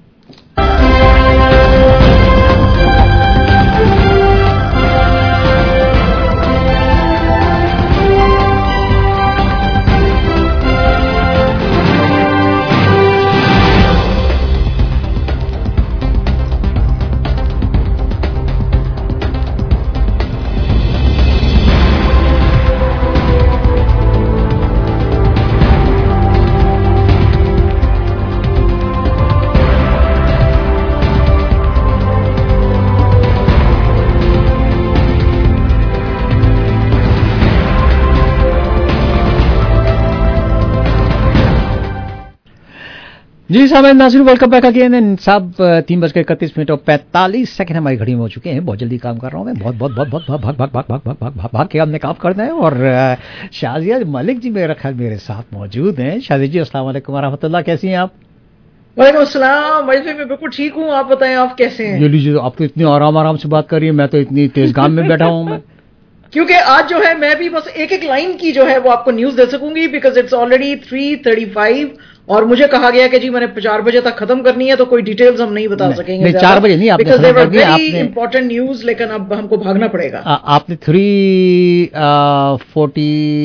जी साहब नाज़रीन, वेलकम बैक अगेन। साहब तीन बज के इकतीस मिनट और पैंतालीस सेकंड हमारी घड़ी में हो चुके हैं। बहुत जल्दी काम कर रहा हूँ मैं, बहुत बहुत बहुत बहुत भाग भाग भाग भाग भाग भाग भाग भाग के हमने काम करना है। और शाजिया मलिक जी मेरा ख्याल मेरे साथ मौजूद हैं। शाजिया जी अस्सलाम वालेकुम रहमतुल्लाह, कैसी हैं आप? वालेकुम अस्सलाम, मैं बिल्कुल ठीक हूँ, आप बताएं आप कैसे हैं? ये लीजिए, आप तो इतनी आराम आराम से बात कर रही है, मैं तो इतनी तेज गाम में बैठा हूँ मैं। क्योंकि आज जो है मैं भी बस एक एक लाइन की जो है वो आपको न्यूज दे सकूंगी, because it's already three thirty five और मुझे कहा गया कि जी मैंने चार बजे तक खत्म करनी है, तो कोई डिटेल्स हम नहीं बता नहीं, सकेंगे। नहीं, चार बजे नहीं, आपने खत्म करनी है, आपने इंपॉर्टेंट न्यूज, लेकिन अब हमको भागना पड़ेगा। आ, आपने थ्री फोर्टी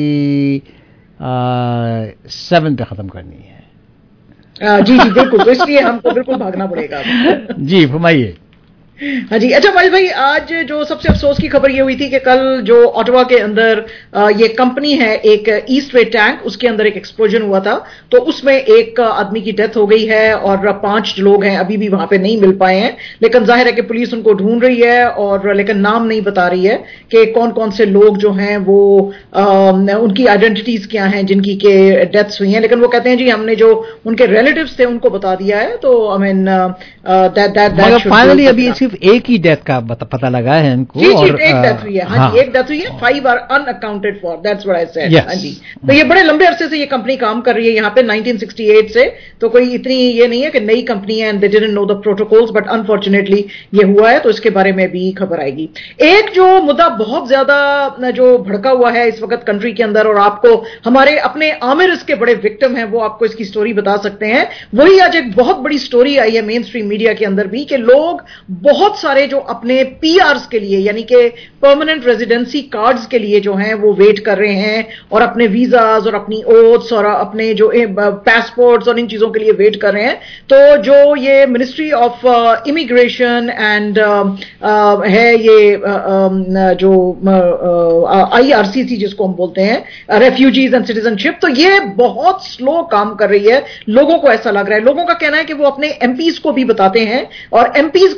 सेवन पे खत्म करनी है। आ, जी जी बिल्कुल, तो इसलिए हमको बिल्कुल भागना पड़ेगा। जी फरमाइए। हाँ जी, अच्छा भाई भाई आज जो सबसे अफसोस की खबर ये हुई थी कि कल जो ऑटवा के अंदर ये कंपनी है एक ईस्ट वे टैंक, उसके अंदर एक एक्सप्लोजन हुआ था, तो उसमें एक आदमी की डेथ हो गई है और पांच लोग हैं अभी भी वहां पे नहीं मिल पाए हैं। लेकिन जाहिर है कि पुलिस उनको ढूंढ रही है, और लेकिन नाम नहीं बता रही है कि कौन कौन से लोग जो हैं वो आ, उनकी आइडेंटिटीज क्या हैं जिनकी के डेथ्स हुई हैं। लेकिन वो कहते हैं जी हमने जो उनके रिलेटिव्स थे उनको बता दिया है। तो I mean that that finally अभी सिर्फ एक ही डेथ का पता लगा है इनको। जी, और एक डेथ हुई है। हाँ, हाँ जी, एक डेथ हुई है, five are unaccounted for, that's what I said. हाँ जी, तो ये बड़े लंबे अरसे से ये कंपनी काम कर रही है यहाँ पे, नाइनटीन सिक्सटी एट से, तो कोई इतनी ये नहीं है कि नई कंपनी है and they didn't know the protocols, but unfortunately ये हुआ है, तो इसके बारे में भी खबर आएगी। एक जो मुद्दा बहुत ज्यादा जो भड़का हुआ है इस वक्त कंट्री के अंदर, और आपको हमारे अपने आमिर इसके बड़े विक्टिम हैं, वो आपको इसकी स्टोरी बता सकते हैं। वही आज एक बहुत बड़ी स्टोरी आई है मेन स्ट्रीम मीडिया के अंदर भी, कि लोग बहुत सारे जो अपने पीआरस के लिए यानी कि परमानेंट रेजिडेंसी कार्ड्स के लिए जो हैं वो वेट कर रहे हैं, और अपने वीजाज और अपनी ओथ्स और अपने जो पासपोर्ट्स और इन चीजों के लिए वेट कर रहे हैं। तो जो ये मिनिस्ट्री ऑफ इमिग्रेशन एंड है, ये uh, जो आईआरसीसी जिसको हम बोलते हैं, रेफ्यूजीज एंड सिटीजनशिप, तो ये बहुत स्लो काम कर रही है। लोगों को ऐसा लग रहा है, लोगों का कहना है कि वो अपने एमपीज को भी बताते हैं, और एमपीज का पहले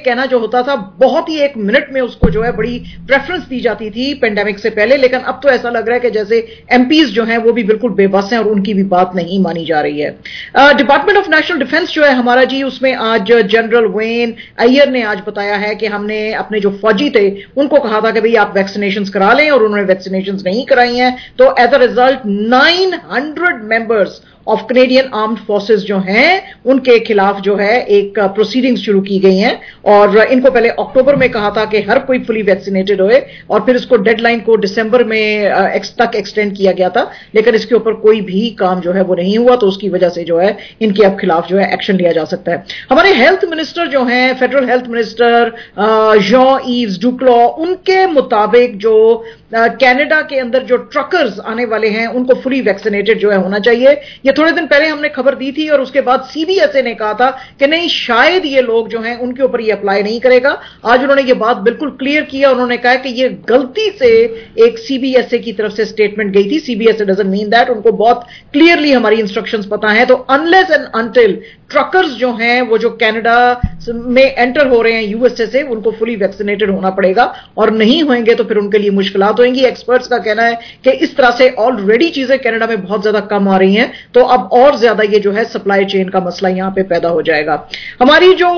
कहना जो होता था बहुत ही एक मिनट में उसको जो है बड़ी प्रेफरेंस दी जाती थी पेंडेमिक से पहले, लेकिन अब तो ऐसा लग रहा है कि जैसे एमपीज जो हैं वो भी बिल्कुल बेबस हैं और उनकी भी बात नहीं मानी जा रही है। डिपार्टमेंट ऑफ नेशनल डिफेंस जो है हमारा जी, उसमें आज जनरल वेन अय्यर ने आज बताया है कि हमने अपने जो फौजी थे उनको कहा था कि भाई आप वैक्सीनेशन करा लें, और उन्होंने वैक्सीनेशन नहीं कराई हैं, तो as a result nine hundred members of Canadian Armed Forces जो हैं उनके खिलाफ जो है एक प्रोसीडिंग्स शुरू की गई हैं, और इनको पहले अक्टूबर में कहा था कि हर कोई फुली वैक्सीनेटेड होए, और फिर इसको डेडलाइन को दिसंबर में एक्स तक एक्सटेंड किया गया था, लेकिन इसके ऊपर कोई भी काम जो है वो नहीं हुआ, तो उसकी वजह से जो है इनके अब खिलाफ जो है एक्शन लिया जा सकता है। हमारे हेल्थ मिनिस्टर जो हैं, federal health minister Jean Yves Duclos, उनके मुताबिक जो कनाडा के अंदर जो ट्रकर्स आने वाले हैं उनको फुली वैक्सीनेटेड जो है होना चाहिए। ये थोड़े दिन पहले हमने खबर दी थी, और उसके बाद सीबीएसए ने कहा था कि नहीं, शायद ये लोग जो हैं उनके ऊपर ये अप्लाई नहीं करेगा। आज उन्होंने ये बात बिल्कुल क्लियर किया, उन्होंने कहा कि ये गलती से एक सीबीएसए की तरफ से स्टेटमेंट गई थी। सीबीएसए डजंट मीन दैट, उनको बहुत क्लियरली हमारी इंस्ट्रक्शंस पता है। तो अनलेस एंड अनटिल ट्रकर्स जो हैं वो जो कनाडा में एंटर हो रहे हैं यूएसए से, उनको फुली वैक्सीनेटेड होना पड़ेगा, और नहीं होंगे तो फिर उनके लिए मुश्किलात होंगी। एक्सपर्ट्स का कहना है कि इस तरह से ऑलरेडी चीजें कनाडा में बहुत ज्यादा कम आ रही हैं, तो अब और ज्यादा ये जो है सप्लाई चेन का मसला यहां पे पैदा हो जाएगा। हमारी जो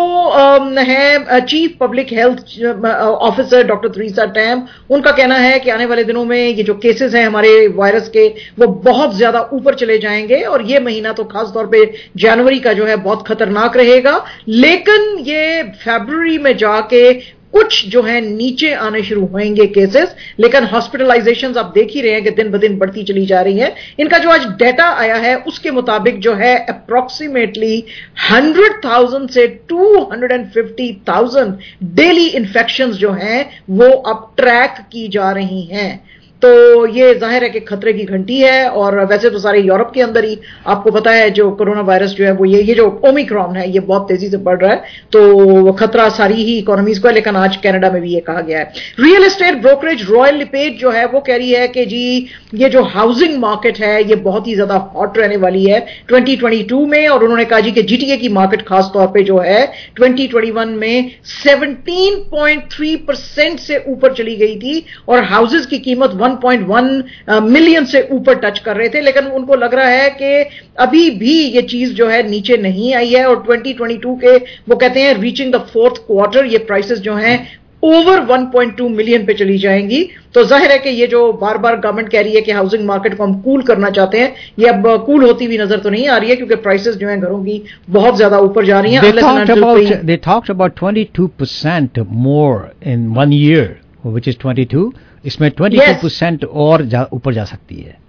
है chief public health officer doctor Theresa Tam, उनका कहना है कि आने वाले दिनों में ये जो केसेस हैं हमारे वायरस के वो बहुत ज्यादा ऊपर चले जाएंगे, और ये महीना तो खासतौर पर जनवरी का जो है बहुत खतरनाक रहेगा, लेकिन ये फरवरी में जाके कुछ जो है नीचे आने शुरू होंगे केसेस, लेकिन हॉस्पिटलाइजेशंस आप देख ही रहे हैं कि दिन ब दिन बढ़ती चली जा रही है। इनका जो आज डेटा आया है उसके मुताबिक जो है अप्रोक्सीमेटली हंड्रेड थाउजेंड से two hundred fifty thousand daily infections जो हैं वो अब ट्रैक की जा रही हैं। तो ये जाहिर है कि खतरे की घंटी है, और वैसे तो सारे यूरोप के अंदर ही आपको पता है जो कोरोना वायरस जो है वो ये ये जो ओमिक्रॉन है ये बहुत तेजी से बढ़ रहा है, तो खतरा सारी ही इकोनॉमीज को है, लेकिन आज कनाडा में भी ये कहा गया है। Real estate brokerage Royal LePage जो है वो कह रही है कि जी ये जो हाउसिंग मार्केट है ये बहुत ही ज्यादा हॉट रहने वाली है ट्वेंटी ट्वेंटी टू में, और उन्होंने कहा जी कि जीटीए की मार्केट खासतौर पर जो है ट्वेंटी ट्वेंटी वन में सेवनटीन पॉइंट थ्री परसेंट से ऊपर चली गई थी, और हाउसेज की कीमत वन पॉइंट वन मिलियन से ऊपर टच कर रहे थे, लेकिन उनको लग रहा है कि अभी भी ये चीज जो है नीचे नहीं आई है, और ट्वेंटी ट्वेंटी टू के वो कहते हैं रीचिंग द फोर्थ क्वार्टर ये प्राइसेस जो हैं over one point two million पे चली जाएंगी। तो जाहिर है कि ये जो बार बार गवर्नमेंट कह रही है कि हाउसिंग मार्केट को हम कूल करना चाहते हैं, ये अब कूल होती हुई नजर तो नहीं आ रही है, क्योंकि प्राइसेस जो हैं घरों की बहुत ज्यादा ऊपर जा रही हैं। They talked about twenty-two percent more in one year, which is twenty-two. इसमें twenty-two percent और ऊपर जा सकती है।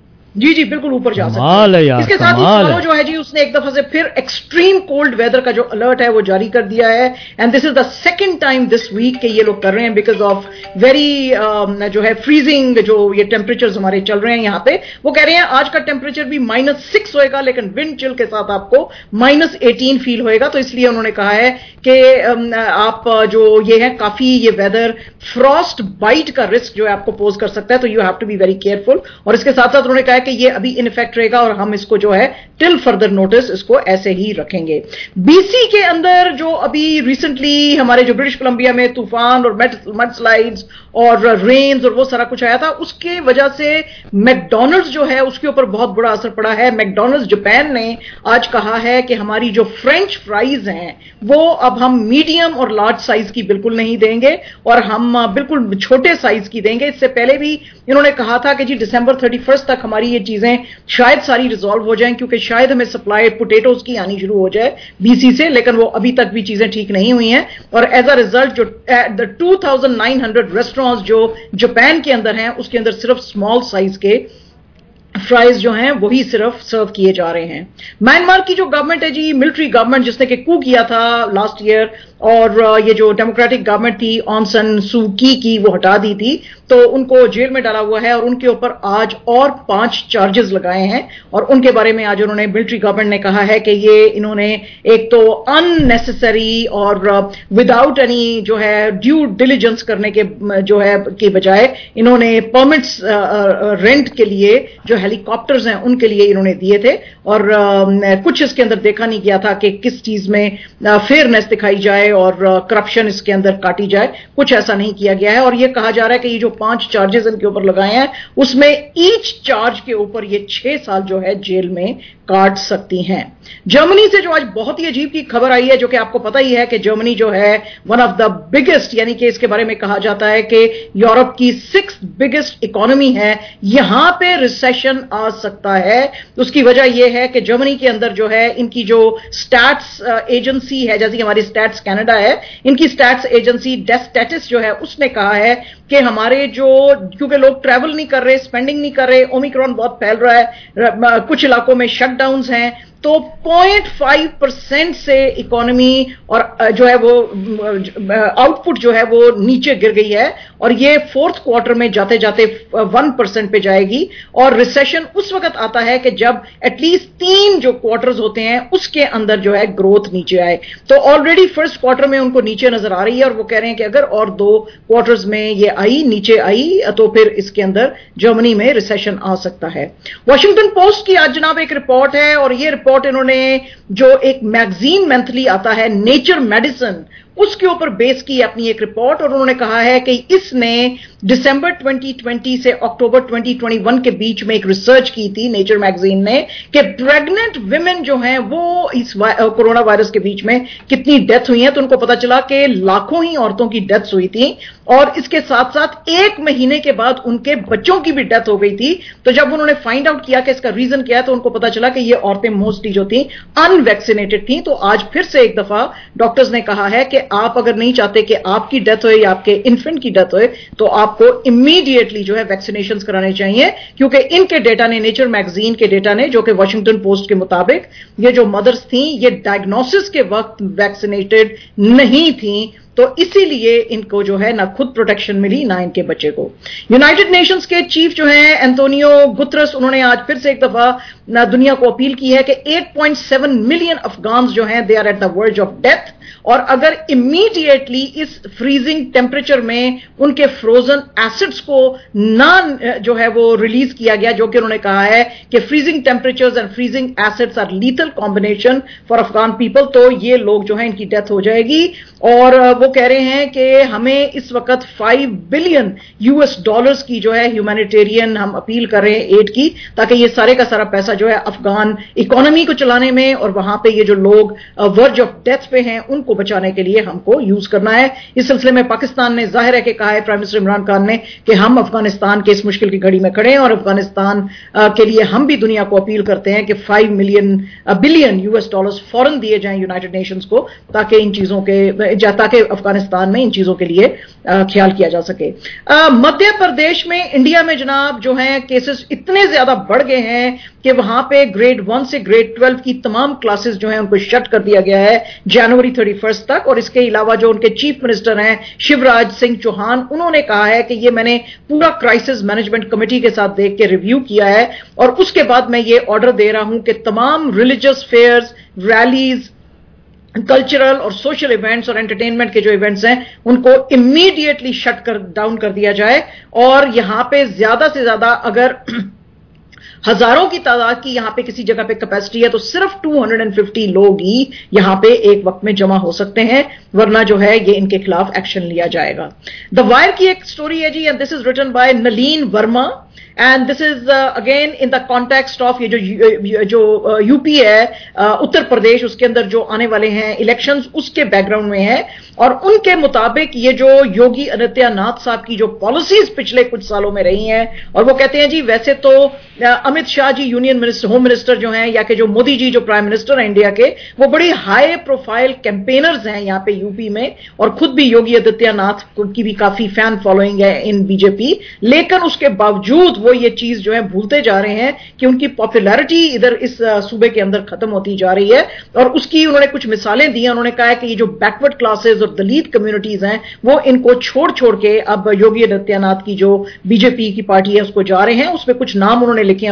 जी जी बिल्कुल ऊपर जा सकते हैं। इसके साथ ही सालो जो है जी उसने एक दफा से फिर एक्सट्रीम कोल्ड वेदर का जो अलर्ट है वो जारी कर दिया है, and this is the second time this week के ये लोग कर रहे हैं बिकॉज ऑफ वेरी जो है फ्रीजिंग जो ये टेम्परेचर्स हमारे चल रहे हैं यहाँ पे। वो कह रहे हैं आज का टेम्परेचर भी माइनस सिक्स होएगा, लेकिन विंड चिल के साथ आपको माइनस एटीन फील होएगा। तो इसलिए उन्होंने कहा है कि आप जो ये है काफी ये वेदर फ्रॉस्ट बाइट का रिस्क जो है आपको पोज कर सकता है, तो you have to be very careful. और इसके साथ साथ उन्होंने कहा कि ये अभी इन इफेक्ट रहेगा और हम इसको जो है टिल फर्दर नोटिस इसको ऐसे ही रखेंगे। बीसी के अंदर जो अभी रिसेंटली हमारे जो ब्रिटिश कोलंबिया में तूफान और मड स्लाइड्स और रेन्स और वो सारा कुछ आया था, उसके वजह से मैकडॉनल्ड्स जो है उसके ऊपर बहुत बुरा असर पड़ा है। मैकडॉनल्ड्स जापान ने आज कहा है कि हमारी जो फ्रेंच फ्राइज हैं वो अब हम मीडियम और लार्ज साइज की बिल्कुल नहीं देंगे और हम बिल्कुल छोटे साइज की देंगे। इससे पहले भी इन्होंने कहा था कि जी दिसंबर थर्टी फर्स्ट तक हमारी ये चीजें शायद सारी रिजॉल्व हो जाएं, क्योंकि शायद हमें सप्लाई पोटेटोज की आनी शुरू हो जाए बीसी से, लेकिन वो अभी तक भी चीजें ठीक नहीं हुई हैं। और एज अ रिजल्ट जो the two thousand nine hundred restaurants जो जापान के अंदर हैं उसके अंदर सिर्फ स्मॉल साइज के फ्राइज जो हैं वही सिर्फ सर्व किए जा रहे हैं। म्यांमार की जो गवर्नमेंट है जी, मिलिट्री गवर्नमेंट जिसने कि कू किया था लास्ट ईयर और ये जो डेमोक्रेटिक गवर्नमेंट थी ऑन सन सू की की वो हटा दी थी, तो उनको जेल में डाला हुआ है और उनके ऊपर आज और पांच चार्जेस लगाए हैं। और उनके बारे में आज उन्होंने मिलिट्री गवर्नमेंट ने कहा है कि ये इन्होंने एक तो अननेसेसरी और विदाउट एनी जो है ड्यू डिलिजेंस करने के जो है के बजाय इन्होंने परमिट्स रेंट के लिए जो हेलीकॉप्टर्स हैं उनके लिए इन्होंने दिए थे, और कुछ इसके अंदर देखा नहीं गया था कि किस चीज में फेयरनेस दिखाई जाए और करप्शन इसके अंदर काटी जाए, कुछ ऐसा नहीं किया गया है। और ये कहा जा रहा है कि ये जो पांच चार्जेस इनके ऊपर लगाए हैं उसमें ईच चार्ज के ऊपर ये छह साल जो है जेल में काट सकती हैं। जर्मनी से जो आज बहुत ही अजीब की खबर आई है, जो कि आपको पता ही है कि जर्मनी जो है वन ऑफ द बिगेस्ट, यानी कि इसके बारे में कहा जाता है कि यूरोप की सिक्स्थ बिगेस्ट इकोनॉमी है, यहां पे रिसेशन आ सकता है। उसकी वजह यह है कि जर्मनी के अंदर जो है इनकी जो स्टैट्स एजेंसी है, जैसे कि हमारी स्टैट्स कनाडा है, इनकी स्टैट्स एजेंसी डेस्टैटिस जो है उसने कहा है कि हमारे जो, क्योंकि लोग ट्रैवल नहीं कर रहे, स्पेंडिंग नहीं कर रहे, ओमिक्रॉन बहुत फैल रहा है, कुछ इलाकों में शटडाउन्स हैं, तो ज़ीरो पॉइंट फाइव परसेंट से इकोनॉमी और जो है वो आउटपुट जो है वो नीचे गिर गई है, और ये फोर्थ क्वार्टर में जाते जाते वन परसेंट पे जाएगी। और रिसेशन उस वक्त आता है कि जब एटलीस्ट तीन जो क्वार्टर्स होते हैं उसके अंदर जो है ग्रोथ नीचे आए। तो ऑलरेडी फर्स्ट क्वार्टर में उनको नीचे नजर आ रही है, और वो कह रहे हैं कि अगर और दो क्वार्टर्स में ये आई नीचे आई तो फिर इसके अंदर जर्मनी में रिसेशन आ सकता है। वॉशिंगटन पोस्ट की आज जनाब एक रिपोर्ट है, और ये रिपोर्ट इन्होंने जो एक मैगजीन मंथली आता है नेचर मेडिसिन, उसके ऊपर बेस की अपनी एक रिपोर्ट, और उन्होंने कहा है कि इसने दिसंबर ट्वेंटी ट्वेंटी से अक्टूबर ट्वेंटी ट्वेंटी वन के बीच में एक रिसर्च की थी नेचर मैगजीन ने कि प्रेग्नेंट विमेन जो हैं वो इस कोरोना वायरस के बीच में कितनी डेथ हुई है। तो उनको पता चला कि लाखों ही औरतों की डेथ्स हुई थी, और इसके साथ साथ एक महीने के बाद उनके बच्चों की भी डेथ हो गई थी। तो जब उन्होंने फाइंड आउट किया कि इसका रीजन क्या है, तो उनको पता चला कि ये औरतें मोस्टली जो थी अनवैक्सीनेटेड थी। तो आज फिर से एक दफा डॉक्टर्स ने कहा है कि आप अगर नहीं चाहते कि आपकी डेथ होए या आपके इन्फेंट की डेथ होए, तो आपको इमीडिएटली जो है वैक्सीनेशंस कराने चाहिए, क्योंकि इनके डेटा ने, नेचर मैगजीन के डेटा ने, जो कि वॉशिंगटन पोस्ट के मुताबिक ये जो मदर्स थी ये डायग्नोसिस के वक्त वैक्सीनेटेड नहीं थी, तो इसीलिए इनको जो है ना खुद प्रोटेक्शन मिली ना इनके बच्चे को। यूनाइटेड नेशंस के चीफ जो हैं एंटोनियो गुतरस, उन्होंने आज फिर से एक दफा ना दुनिया को अपील की है कि eight point seven million Afghan जो हैं they are at the verge of death, और अगर इमीडिएटली इस फ्रीजिंग टेम्परेचर में उनके फ्रोजन एसिड्स को ना जो है वो रिलीज किया गया, जो कि उन्होंने कहा है कि freezing temperatures and freezing acids are lethal combination for Afghan people, तो ये लोग जो है इनकी डेथ हो जाएगी। और वो कह रहे हैं कि हमें इस वक्त फाइव बिलियन यूएस डॉलर्स की जो है ह्यूमैनिटेरियन हम अपील कर रहे हैं एड की, ताकि ये सारे का सारा पैसा जो है अफगान इकोनॉमी को चलाने में और वहां पे ये जो लोग वर्ज ऑफ डेथ पे हैं उनको बचाने के लिए हमको यूज करना है। इस सिलसिले में पाकिस्तान ने जाहिर है कि कहा है प्राइम मिनिस्टर इमरान खान ने कि हम अफगानिस्तान के इस मुश्किल की घड़ी में खड़े हैं, और अफगानिस्तान के लिए हम भी दुनिया को अपील करते हैं कि five million billion US dollars फौरन दिए जाएं यूनाइटेड नेशंस को, ताकि इन चीजों के ताकि अफगानिस्तान में इन चीजों के लिए ख्याल किया जा सके। मध्य प्रदेश में, इंडिया में जनाब जो है केसेस इतने ज्यादा बढ़ गए हैं कि वहां पे ग्रेड वन से ग्रेड ट्वेल्व की तमाम क्लासेस जो है उनको शट कर दिया गया है जनवरी थर्टी फर्स्ट तक। और इसके अलावा जो उनके चीफ मिनिस्टर हैं शिवराज सिंह चौहान, उन्होंने कहा है कि ये मैंने पूरा क्राइसिस मैनेजमेंट कमेटी के साथ देख के रिव्यू किया है, और उसके बाद मैं ये ऑर्डर दे रहा हूं कि तमाम रिलीजियस फेयर्स, रैलीज, कल्चरल और सोशल इवेंट्स और एंटरटेनमेंट के जो इवेंट्स हैं उनको इमीडिएटली शट कर डाउन कर दिया जाए। और यहां पे ज्यादा से ज्यादा अगर हजारों की तादाद की यहां पे किसी जगह पे कैपेसिटी है तो सिर्फ टू हंड्रेड फिफ्टी लोग ही यहां पे एक वक्त में जमा हो सकते हैं, वरना जो है ये इनके खिलाफ एक्शन लिया जाएगा। द वायर की एक स्टोरी है जी, and this is written by Nalin Verma, and this is again in the context of ये जो जो यूपी है, uh, उत्तर प्रदेश, उसके अंदर जो आने वाले हैं इलेक्शंस, उसके बैकग्राउंड में है। और उनके मुताबिक ये जो योगी आदित्यनाथ साहब की जो पॉलिसीज पिछले कुछ सालों में रही हैं, और वो कहते हैं जी वैसे तो uh, Amit Shah ji union minister, home minister जो हैं, या कि जो मोदी जी जो प्राइम मिनिस्टर हैं इंडिया के, वो बड़ी हाई प्रोफाइल कैंपेनर्स हैं यहाँ पे यूपी में, और खुद भी योगी आदित्यनाथ की भी काफी फैन फॉलोइंग है इन बीजेपी। लेकिन उसके बावजूद वो ये चीज जो है भूलते जा रहे हैं कि उनकी पॉपुलैरिटी इधर इस सूबे के अंदर खत्म होती जा रही है। और उसकी उन्होंने कुछ मिसालें दी। उन्होंने कहा है कि ये जो बैकवर्ड क्लासेस और दलित कम्युनिटीज हैं वो इनको छोड़ छोड़ के अब योगी आदित्यनाथ की जो बीजेपी की पार्टी है उसको जा रहे हैं। उसमें कुछ नाम उन्होंने लिखे हैं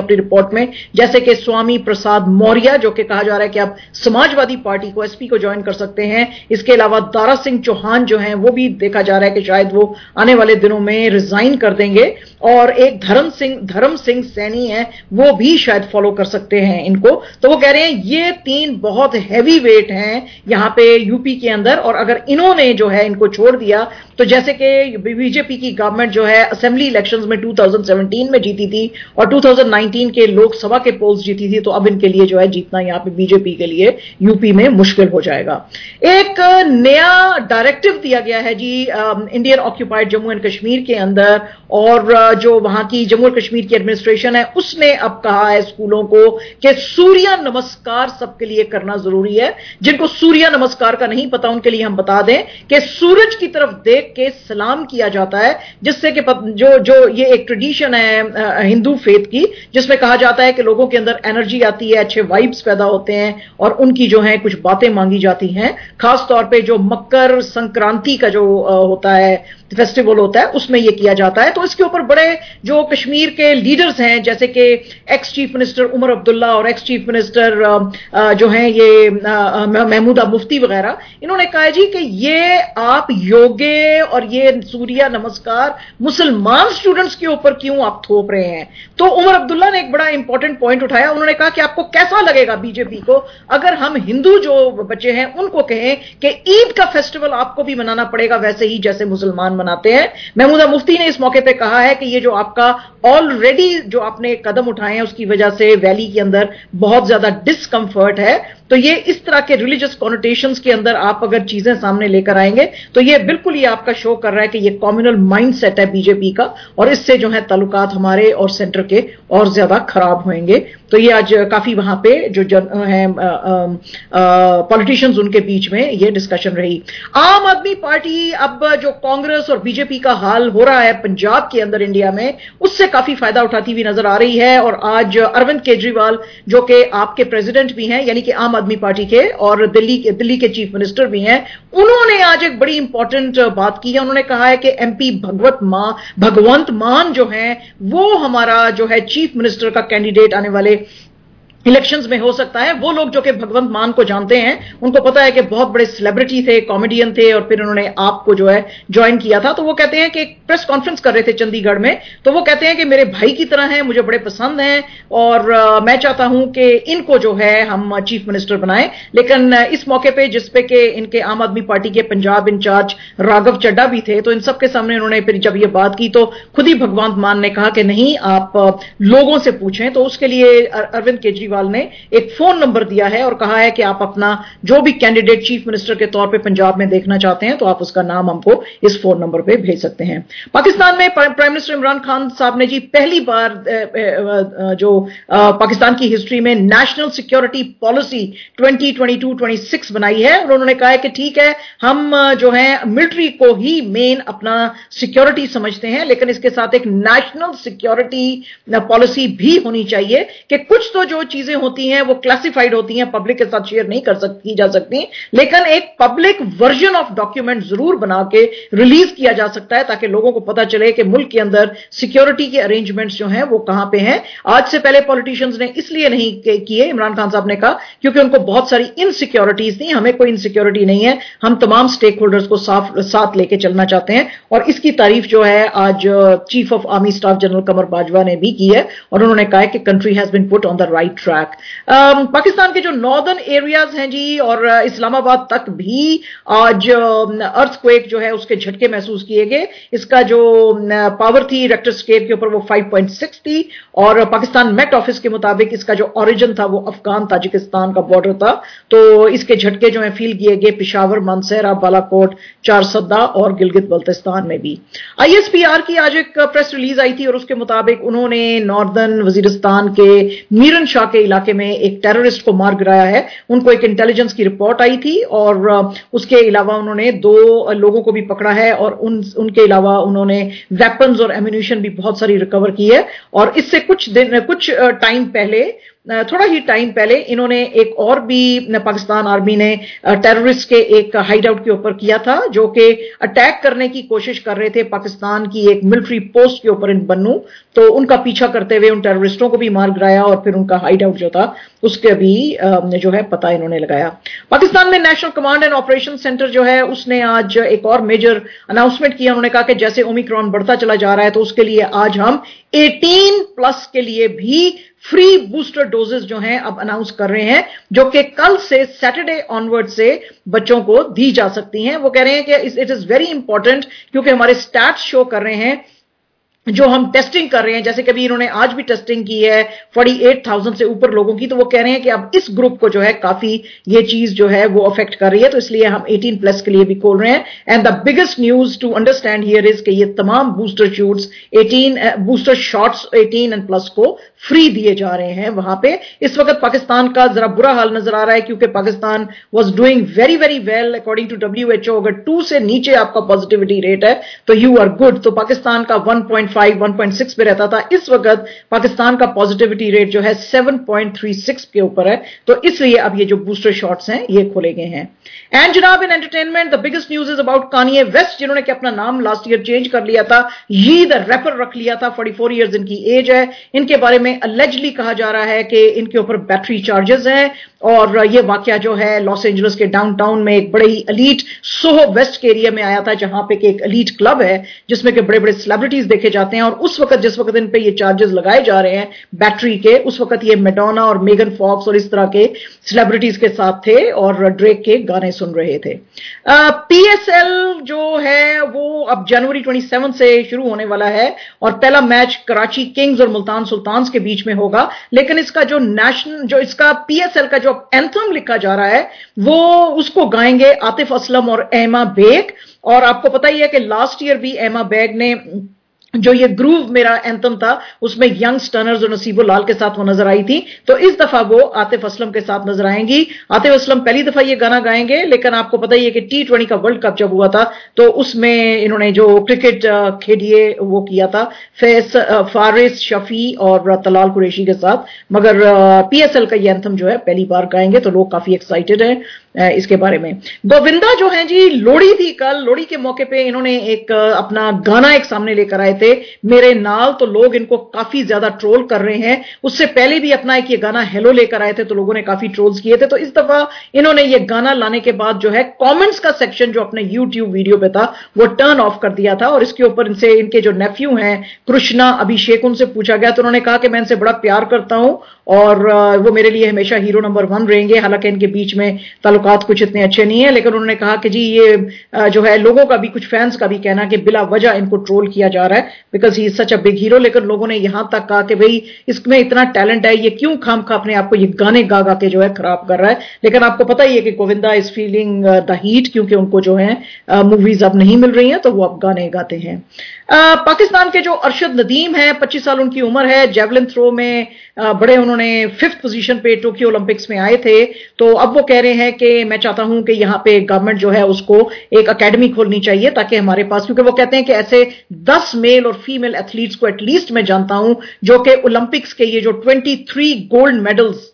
अपनी रिपोर्ट में, जैसे कि स्वामी प्रसाद मौर्य जो कि कहा जा रहा है कि आप समाजवादी पार्टी को एसपी को ज्वाइन कर सकते हैं। इसके अलावा दारा सिंह चौहान जो हैं वो भी देखा जा रहा है कि शायद वो आने वाले दिनों में रिजाइन कर देंगे, और एक धर्म सिंह धर्म सिंह सैनी है वो भी शायद फॉलो कर सकते हैं इनको। तो वो कह रहे हैं ये तीन बहुत हैवी वेट हैं यहाँ पे यूपी के अंदर, और अगर इन्होंने जो है इनको छोड़ दिया तो जैसे कि बीजेपी की गवर्नमेंट जो है असेंबली इलेक्शंस में दो हज़ार सत्रह में जीती थी और दो हज़ार उन्नीस के लोकसभा के पोल्स जीती थी, तो अब इनके लिए जो है जीतना यहाँ पे बीजेपी के लिए यूपी में मुश्किल हो जाएगा। एक नया डायरेक्टिव दिया गया है जी Indian occupied Jammu and Kashmir के अंदर, और जो वहां की जम्मू एंड कश्मीर की एडमिनिस्ट्रेशन है उसने अब कहा है स्कूलों को कि सूर्य नमस्कार सबके लिए करना जरूरी है। जिनको सूर्य नमस्कार का नहीं पता उनके लिए हम बता दें कि सूरज की तरफ देख के सलाम किया जाता है, जिससे कि जो जो ये एक ट्रेडिशन है हिंदू फेथ की, जिसमें कहा जाता है कि लोगों के अंदर एनर्जी आती है, अच्छे वाइब्स पैदा होते हैं और उनकी जो है कुछ बातें मांगी जाती हैं। खास तौर पे जो मकर संक्रांति का जो होता है फेस्टिवल होता है उसमें यह किया जाता है। तो इसके ऊपर बड़े जो कश्मीर के लीडर्स हैं जैसे कि ex chief minister Omar Abdullah और एक्स चीफ मिनिस्टर जो हैं ये महमूदा मुफ्ती वगैरह, इन्होंने कहा जी कि ये आप योगे और ये सूर्य नमस्कार मुसलमान स्टूडेंट्स के ऊपर क्यों आप थोप रहे हैं। तो उमर अब्दुल्ला ने एक बड़ा इंपॉर्टेंट पॉइंट उठाया। उन्होंने कहा कि आपको कैसा लगेगा बीजेपी को अगर हम हिंदू जो बच्चे हैं उनको कहें कि ईद का फेस्टिवल आपको भी मनाना पड़ेगा वैसे ही जैसे मुसलमान मनाते हैं। महमूदा मुफ्ती ने इस मौके पे कहा है कि ये जो आपका ऑलरेडी जो आपने कदम उठाए हैं उसकी वजह से वैली के अंदर बहुत ज्यादा डिस्कंफर्ट है, तो ये इस तरह के रिलीजियस कॉनोटेशंस के अंदर आप अगर चीजें सामने लेकर आएंगे तो ये बिल्कुल ये आपका शो कर रहा है कि ये कम्युनल माइंडसेट है बीजेपी का, और इससे जो है ताल्लुकात हमारे और सेंटर के और ज्यादा खराब होंगे। तो ये आज काफी वहां पे जो जन है पॉलिटिशियंस उनके बीच में ये डिस्कशन रही। आम आदमी पार्टी अब जो कांग्रेस और बीजेपी का हाल हो रहा है पंजाब के अंदर इंडिया में, उससे काफी फायदा उठाती हुई नजर आ रही है। और आज अरविंद केजरीवाल जो कि आपके प्रेसिडेंट भी हैं यानी कि आम आदमी पार्टी के और दिल्ली के दिल्ली के चीफ मिनिस्टर भी हैं, उन्होंने आज एक बड़ी इंपॉर्टेंट बात की है। उन्होंने कहा है कि एमपी भगवत मान भगवंत मान जो हैं वो हमारा जो है चीफ मिनिस्टर का कैंडिडेट आने वाले इलेक्शंस में हो सकता है। वो लोग जो कि भगवंत मान को जानते हैं उनको पता है कि बहुत बड़े सेलिब्रिटी थे, कॉमेडियन थे, और फिर उन्होंने आपको जो है ज्वाइन किया था। तो वो कहते हैं कि एक प्रेस कॉन्फ्रेंस कर रहे थे चंडीगढ़ में, तो वो कहते हैं कि मेरे भाई की तरह हैं, मुझे बड़े पसंद हैं और आ, मैं चाहता हूं कि इनको जो है हम चीफ मिनिस्टर बनाएं। लेकिन इस मौके पर जिसपे कि इनके आम आदमी पार्टी के पंजाब इंचार्ज राघव चड्डा भी थे, तो इन सबके सामने उन्होंने फिर जब ये बात की तो खुद ही भगवंत मान ने कहा कि नहीं, आप लोगों से पूछें। तो उसके लिए अरविंद केजरीवाल ने एक फोन नंबर दिया है और कहा है कि आप अपना जो भी कैंडिडेट चीफ मिनिस्टर के तौर पे पंजाब में देखना चाहते हैं तो आप उसका नाम हमको इस फोन नंबर पे भेज सकते हैं। पाकिस्तान में प्राइम मिनिस्टर इमरान खान साहब ने जी पहली बार जो पाकिस्तान की हिस्ट्री में national security policy twenty twenty two twenty six बनाई है, और उन्होंने कहा है कि ठीक है हम जो है मिलिट्री को ही मेन अपना सिक्योरिटी समझते हैं, लेकिन इसके साथ एक नेशनल सिक्योरिटी पॉलिसी भी होनी चाहिए कि कुछ तो जो चीजें होती हैं वो क्लासिफाइड होती हैं, पब्लिक के साथ शेयर नहीं कर सकती जा सकती, लेकिन एक पब्लिक वर्जन ऑफ डॉक्यूमेंट जरूर बना के रिलीज किया जा सकता है ताकि लोगों को पता चले कि मुल्क के अंदर सिक्योरिटी के अरेंजमेंट्स जो हैं वो कहां पे हैं। आज से पहले पॉलिटिशियंस ने इसलिए नहीं किए, इमरान खान साहब ने कहा क्योंकि उनको बहुत सारी इनसिक्योरिटीज थी। हमें कोई इनसिक्योरिटी नहीं है, हम तमाम स्टेक होल्डर्स को साफ साथ लेके चलना चाहते हैं, और इसकी तारीफ जो है आज chief of army staff general Qamar Bajwa ने भी की है, और उन्होंने कहा कि country has been put on the right track. Pakistan के जो नॉर्दर्न एरियाज हैं जी और इस्लामाबाद तक भी आज अर्थक्वेक जो है उसके झटके महसूस किए गए। इसका जो पावर थी रेक्टर स्केल के ऊपर वो फाइव पॉइंट सिक्स थी, और पाकिस्तान मेट ऑफिस के मुताबिक इसका जो ओरिजिन था वो अफगान ताजिकिस्तान का बॉर्डर था। तो इसके झटके जो है फील किए गए पिशावर, मानसेरा, बालाकोट, चारसद्दा और गिलगित बल्तिस्तान में भी। आईएसपीआर की आज एक प्रेस रिलीज आई थी और उसके मुताबिक उन्होंने नॉर्दर्न वजीरिस्तान के मीरन शाह के इलाके में एक टेररिस्ट को मार गिराया है। उनको एक इंटेलिजेंस की रिपोर्ट आई थी और उसके अलावा उन्होंने दो लोगों को भी पकड़ा है, और उन उनके अलावा उन्होंने वेपन्स और एम्यूनिशन भी बहुत सारी रिकवर की है। और इससे कुछ दिन कुछ टाइम पहले थोड़ा ही टाइम पहले इन्होंने एक और भी पाकिस्तान आर्मी ने टेररिस्ट के एक हाइड आउट के ऊपर किया था, जो कि अटैक करने की कोशिश कर रहे थे पाकिस्तान की एक मिलिट्री पोस्ट के ऊपर इन बन्नू, तो उनका पीछा करते हुए उन टेररिस्टों को भी मार गिराया और फिर उनका हाइड आउट जो था उसके भी जो है पता इन्होंने लगाया। पाकिस्तान में national command and operation centre जो है उसने आज एक और मेजर अनाउंसमेंट किया। उन्होंने कहा कि जैसे ओमिक्रॉन बढ़ता चला जा रहा है तो उसके लिए आज हम अठारह प्लस के लिए भी फ्री बूस्टर डोजेस जो हैं अब अनाउंस कर रहे हैं, जो कि कल से सैटरडे ऑनवर्ड से बच्चों को दी जा सकती हैं। वो कह रहे हैं कि इट इज वेरी इंपॉर्टेंट क्योंकि हमारे स्टैट्स शो कर रहे हैं जो हम टेस्टिंग कर रहे हैं, जैसे कभी इन्होंने आज भी टेस्टिंग की है अड़तालीस हज़ार से ऊपर लोगों की, तो वो कह रहे हैं कि अब इस ग्रुप को जो है काफी ये चीज जो है वो अफेक्ट कर रही है, तो इसलिए हम अठारह प्लस के लिए भी खोल रहे हैं। And the biggest news to understand here is कि ये तमाम बूस्टर शूट्स अठारह बूस्टर शॉट्स अठारह एंड प्लस को फ्री दिए जा रहे हैं वहां पे। इस वक्त पाकिस्तान का जरा बुरा हाल नजर आ रहा है क्योंकि Pakistan was doing very very well according to W H O. अगर टू से नीचे आपका पॉजिटिविटी रेट है तो यू आर गुड। तो पाकिस्तान का one point five one point six पे रहता था, इस वक्त पाकिस्तान का पॉजिटिविटी रेट जो है सेवन पॉइंट थ्री सिक्स के ऊपर है, तो इसलिए अब ये जो बूस्टर शॉट्स हैं ये खोले गए हैं। एंड जनाब in entertainment the biggest news is about Kanye West, जिन्होंने कि अपना नाम लास्ट ईयर चेंज कर लिया था, ये द रैपर रख लिया था। चौवालीस इयर्स इनकी एज है। इनके बारे में अलेजली कहा जा रहा है कि इनके ऊपर बैटरी चार्जेस हैं और ये वाकया जो है लॉस एंजलिस के डाउनटाउन में एक बड़े ही एलीट सोहो वेस्ट के एरिया में आया था, जहां पे एक एलीट क्लब है जिसमें के बड़े बड़े सेलिब्रिटीज देखे जाते हैं। और उस वक्त जिस वक्त इन पे ये चार्जेस लगाए जा रहे हैं बैटरी के, उस वक्त ये मैडोना और मेगन फॉक्स और इस तरह के सेलिब्रिटीज के साथ थे और ड्रेक के गाने सुन रहे थे। पीएसएल जो है वो अब जनवरी सत्ताईस से शुरू होने वाला है और पहला मैच कराची किंग्स और मुल्तान सुल्तान्स के बीच में होगा। लेकिन इसका जो नेशनल जो इसका पीएसएल का जो एंथम लिखा जा रहा है वो उसको गाएंगे आतिफ असलम और एमा बेग। और आपको पता ही है कि लास्ट ईयर भी एमा बेग ने जो ये ग्रूव मेरा एंथम था उसमें यंग स्टर्नर्स और नसीबुल्लाल के साथ वो नजर आई थी, तो इस दफा वो आतिफ असलम के साथ नजर आएंगी। आतिफ असलम पहली दफा ये गाना गाएंगे, लेकिन आपको पता ही है कि टी ट्वेंटी का वर्ल्ड कप जब हुआ था तो उसमें इन्होंने जो क्रिकेट खेलिए वो किया था फैस फारिस शफी और तलाल कुरैशी के साथ, मगर पीएसएल का ये एंथम जो है पहली बार गाएंगे, तो लोग काफी एक्साइटेड हैं इसके बारे में। गोविंदा जो है जी, लोहड़ी थी कल, लोहड़ी के मौके पे इन्होंने एक अपना गाना एक सामने लेकर आए थे मेरे नाल, तो लोग इनको काफी ज्यादा ट्रोल कर रहे हैं। उससे पहले भी अपना एक ये गाना हेलो लेकर आए थे तो लोगों ने काफी ट्रोल्स किए थे। तो इस दफा इन्होंने ये गाना लाने के बाद जो है कमेंट्स का सेक्शन जो अपने यूट्यूब वीडियो पे था वो टर्न ऑफ कर दिया था और इसके ऊपर इनसे इनके जो नेफ्यू हैं कृष्णा अभिषेक, उनसे पूछा गया तो उन्होंने कहा कि मैं इनसे बड़ा प्यार करता हूं और वो मेरे लिए हमेशा हीरो नंबर वन रहेंगे। हालांकि इनके बीच में ताल्लुकात कुछ इतने अच्छे नहीं है, लेकिन उन्होंने कहा कि जी ये जो है लोगों का भी, कुछ फैंस का भी कहना कि बिला वजह इनको ट्रोल किया जा रहा है because he is such a big hero. लेकिन लोगों ने यहां तक कहा कि भाई इसमें इतना टैलेंट है, ये क्यों खाम खा अपने आप को ये गाने गा गा के जो है खराब कर रहा है। लेकिन आपको पता ही है कि Govinda is feeling the heat, क्योंकि उनको जो है मूवीज अब नहीं मिल रही हैं तो वो अब गाने गाते हैं। आ, पाकिस्तान के जो अरशद नदीम है, पच्चीस साल उनकी उम्र है, जेवलिन थ्रो में आ, बड़े उन्होंने फिफ्थ पोजीशन पे टोक्यो ओलंपिक्स में आए थे। तो अब वो कह रहे हैं कि मैं चाहता हूं कि यहाँ पे गवर्नमेंट जो है उसको एक अकेडमी खोलनी चाहिए ताकि हमारे पास, क्योंकि वो कहते हैं कि ऐसे दस मेल और फीमेल एथलीट्स को एटलीस्ट मैं जानता हूं जो कि ओलंपिक्स के ये जो तेईस गोल्ड मेडल्स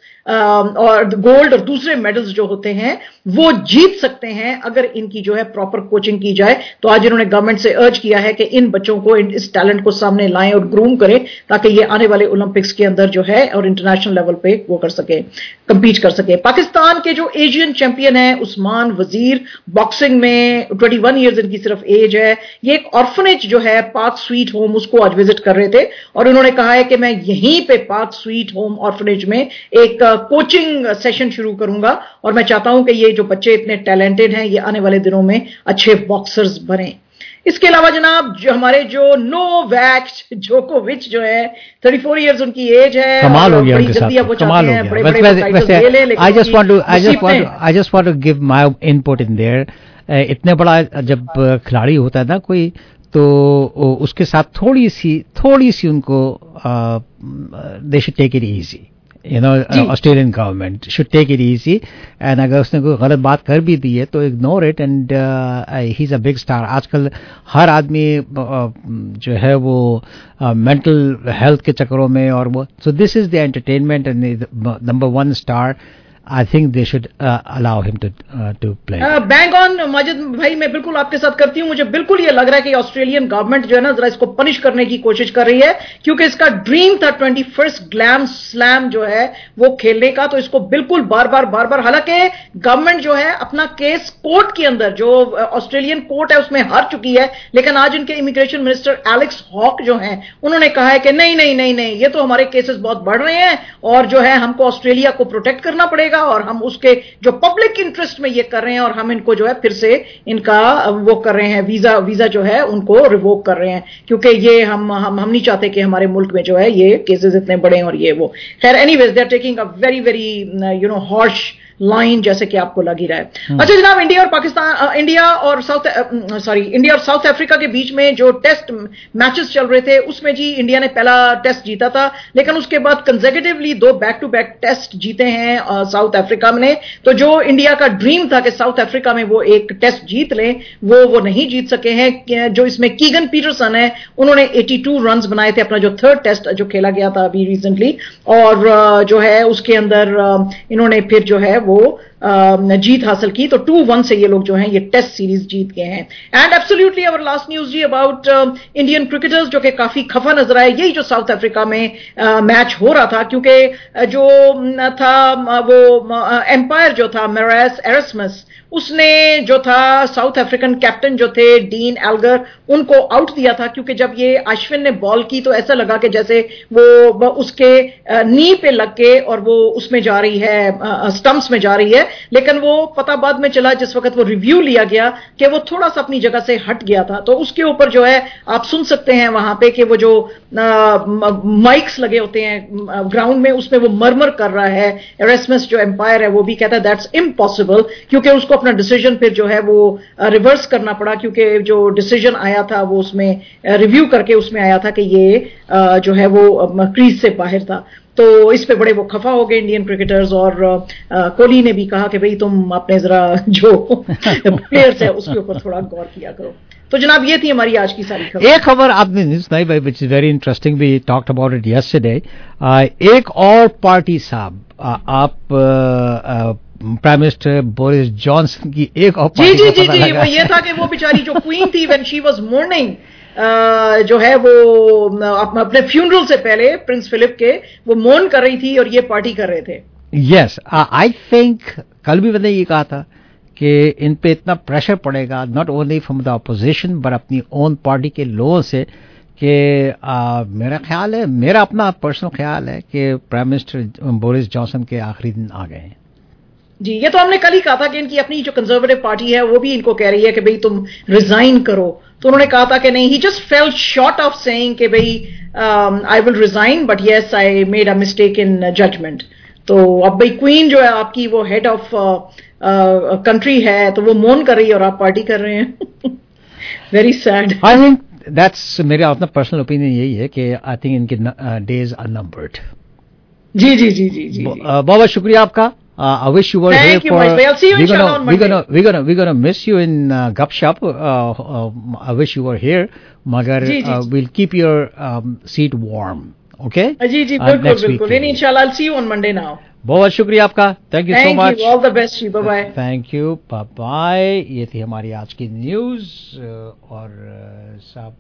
और गोल्ड और दूसरे मेडल्स जो होते हैं वो जीत सकते हैं अगर इनकी जो है प्रॉपर कोचिंग की जाए। तो आज इन्होंने गवर्नमेंट से अर्ज किया है कि इन बच्चों को इस टैलेंट को सामने लाएं और ग्रूम करें ताकि ये आने वाले ओलंपिक्स के अंदर जो है और इंटरनेशनल लेवल पे वो कर सके, कंपीट कर सके। पाकिस्तान के जो एशियन चैंपियन है उस्मान वजीर, बॉक्सिंग में इक्कीस इयर्स इनकी सिर्फ एज है, ये एक ऑर्फनेज जो है पाक स्वीट होम उसको आज विजिट कर रहे थे और उन्होंने कहा है कि मैं यहीं पे पाक स्वीट होम ऑर्फनेज में एक कोचिंग सेशन शुरू करूंगा और मैं चाहता हूं कि ये जो बच्चे इतने टैलेंटेड हैं ये आने वाले दिनों में अच्छे बॉक्सर्स बने। इसके अलावा जनाब जो हमारे जो नोवाक जोकोविच जो है चौंतीस इयर्स उनकी एज है, कमाल हो गया उनके साथ, कमाल हो गया। वैसे I just want to I just want to I just want to give my input in there. इतने बड़ा जब खिलाड़ी होता है ना कोई, तो उसके साथ थोड़ी सी थोड़ी सी उनको they should take it easy. You know Australian government should take it easy and अगर उसने कोई गलत बात कर भी दी है तो ignore it and he is a big star. आजकल हर आदमी uh, जो है वो मेंटल uh, हेल्थ के चक्करों में और वो so this is the entertainment and number one star. I think they should uh, allow him to uh, to play. Bang on, Majid भाई, मैं बिल्कुल आपके साथ करती हूँ. मुझे बिल्कुल ये लग रहा है कि ऑस्ट्रेलियन गवर्नमेंट जो है ना जरा इसको पनिश करने की कोशिश कर रही है, क्योंकि इसका ड्रीम था ट्वेंटी फर्स्ट ग्लैम स्लैम जो है वो खेलने का. तो इसको बिल्कुल बार बार बार बार हालांकि गवर्नमेंट जो है अपना केस कोर्ट के अंदर, जो ऑस्ट्रेलियन कोर्ट है उसमें हार चुकी है, लेकिन आज इनके इमिग्रेशन मिनिस्टर एलेक्स हॉक जो है उन्होंने कहा है कि नहीं नहीं नहीं नहीं, ये तो हमारे केसेस बहुत बढ़ रहे हैं और जो है हमको ऑस्ट्रेलिया को प्रोटेक्ट करना पड़ेगा और हम उसके जो पब्लिक इंटरेस्ट में ये कर रहे हैं और हम इनको जो है फिर से इनका वो कर रहे हैं, वीजा वीजा जो है उनको रिवोक कर रहे हैं, क्योंकि ये हम हम हम नहीं चाहते कि हमारे मुल्क में जो है ये केसेस इतने बड़े हैं और ये वो. खैर anyways they are taking a very very you know harsh line, जैसे कि आपको लग ही रहा है. अच्छा जनाब, इंडिया और पाकिस्तान, इंडिया और साउथ सॉरी इंडिया और साउथ अफ्रीका के बीच में जो टेस्ट मैचेस चल रहे थे उसमें जी इंडिया ने पहला टेस्ट जीता था, लेकिन उसके बाद कंसेक्यूटिवली दो बैक टू बैक टेस्ट जीते हैं साउथ अफ्रीका में. तो जो इंडिया का ड्रीम था कि साउथ अफ्रीका में वो एक टेस्ट जीत लें, वो वो नहीं जीत सके हैं. जो इसमें कीगन पीटरसन है, उन्होंने बयासी रन्स बनाए थे अपना जो थर्ड टेस्ट जो खेला गया था अभी रिसेंटली, और जो है उसके अंदर इन्होंने फिर जो है वो जीत हासिल की. तो टू वन से ये लोग जो हैं ये टेस्ट सीरीज जीत गए हैं. And absolutely our last news जी अबाउट इंडियन क्रिकेटर्स जो कि काफी खफा नजर आए, यही जो साउथ अफ्रीका में मैच हो रहा था, क्योंकि जो था वो एम्पायर जो था मेरेस एरस्मस, उसने जो था साउथ अफ्रीकन कैप्टन जो थे डीन एल्गर, उनको आउट दिया था, क्योंकि जब ये अश्विन ने बॉल की तो ऐसा लगा कि जैसे वो उसके नी पे लग के और वो उसमें जा रही है, स्टंप्स में जा रही है, लेकिन वो पता बाद में चला जिस वक्त वो रिव्यू लिया गया कि वो थोड़ा सा अपनी जगह से हट गया था. तो उसके ऊपर जो है आप सुन सकते हैं वहां पे कि वो जो माइक्स लगे होते हैं ग्राउंड में, उसमें वो मरमर कर रहा है. एरस्मस जो एम्पायर है वो भी कहता है दैट्स इम्पॉसिबल, क्योंकि उसको अपना डिसीजन फिर जो है वो रिवर्स करना पड़ा, क्योंकि जो डिसीजन आया था वो उसमें रिव्यू करके उसमें आया था कि ये जो है वो क्रीज से बाहर था. तो इस पे बड़े वो खफा हो गए इंडियन क्रिकेटर्स, और कोहली ने भी कहा कि भाई तुम अपने जरा जो प्लेयर्स है उसके ऊपर थोड़ा गौर किया करो. तो जनाब ये थी हमारी आज की सारी खबर. एक खबर आपने नहीं सुनाई भाई, which is very interesting, we talked about it yesterday. एक और पार्टी साहब, आप प्राइम मिनिस्टर बोरिस जॉनसन की एक और जी जी जी जी वो ये था कि वो बेचारी जो क्वीन थी व्हेन शी वाज मोर्निंग, जो है वो अपने फ्यूनरल से पहले प्रिंस फिलिप के वो मौन कर रही थी और ये पार्टी कर रहे थे. यस, आई थिंक कल भी मैंने ये कहा था कि इन पे इतना प्रेशर पड़ेगा, not only from the opposition but अपनी ओन पार्टी के लोगों से, कि मेरा ख्याल है, मेरा अपना पर्सनल ख्याल है कि प्राइम मिनिस्टर बोरिस जॉनसन के आखिरी दिन आ गए हैं. जी, ये तो हमने कल ही कहा था कि इनकी अपनी जो कंजर्वेटिव पार्टी है वो भी इनको कह रही है कि भाई तुम रिजाइन करो. तो उन्होंने कहा था कि नहीं, he just felt short of saying कि भाई I will resign but yes I made a mistake in judgement. तो अब भाई क्वीन जो है आपकी वो हेड ऑफ कंट्री है, तो वो मौन कर रही है और आप पार्टी कर रहे हैं. Very sad. I think that's, मेरा अपना पर्सनल ओपिनियन यही है कि आई थिंक इनके डेज आर नंबर्ड. जी जी जी जी जी बहुत बहुत शुक्रिया आपका. Uh, I wish you were Thank here you, for. I'll see you we're gonna, on we're gonna, we're gonna, we're gonna miss you in uh, Gupshup. Uh, uh, I wish you were here. Magar, uh, we'll keep your um, seat warm. Okay? जी जी बिल्कुल बिल्कुल. इंशाल्लाह I'll see you on Monday now. बहुत शुक्रिया आपका. Thank you so much. Thank you. All the best. Bye bye. Thank you. Bye bye. ये थी हमारी आज की न्यूज और साहब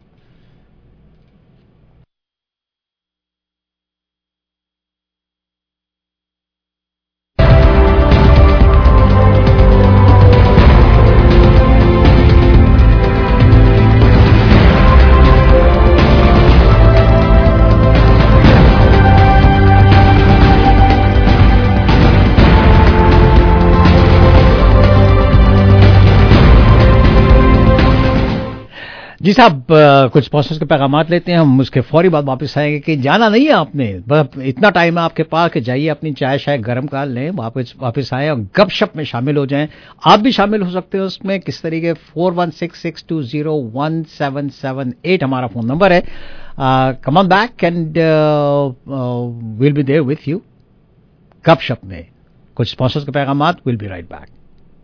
जी साहब, कुछ स्पॉन्सर्स के पैगामात लेते हैं हम, उसके फौरी बाद वापस आएंगे. कि जाना नहीं है आपने, बस इतना टाइम है आपके पास कि जाइए अपनी चाय शाय गर्म कर लें, वापस वापस आए और गपशप में शामिल हो जाएं. आप भी शामिल हो सकते हो उसमें. किस तरीके? Four one six six two zero one seven seven eight हमारा फोन नंबर है. Come on back and will be there with you. Gupshup में। कुछ स्पॉन्सर्स के पैगामात, will be right back.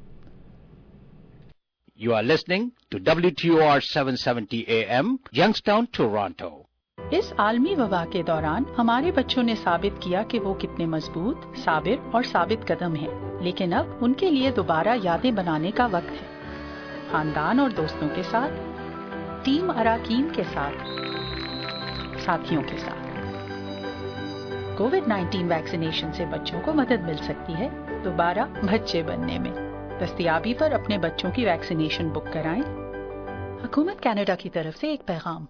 You are listening to W T O R seven seventy A M, Youngstown, Toronto. इस आलमी वबा के दौरान हमारे बच्चों ने साबित किया कि वो कितने मजबूत, साबिर और साबित कदम हैं। लेकिन अब उनके लिए दोबारा यादें बनाने का वक्त है। खानदान और दोस्तों के साथ, टीम अराकीन के साथ, साथियों के साथ। कोविड नाइन्टीन वैक्सीनेशन से बच्चों को मदद मिल सकती है दोबारा बच्चे बनने में। दस्तयाबी पर अपने बच्चों की वैक्सीनेशन बुक कराएं। हुकूमत कनाडा की तरफ से एक पैगाम।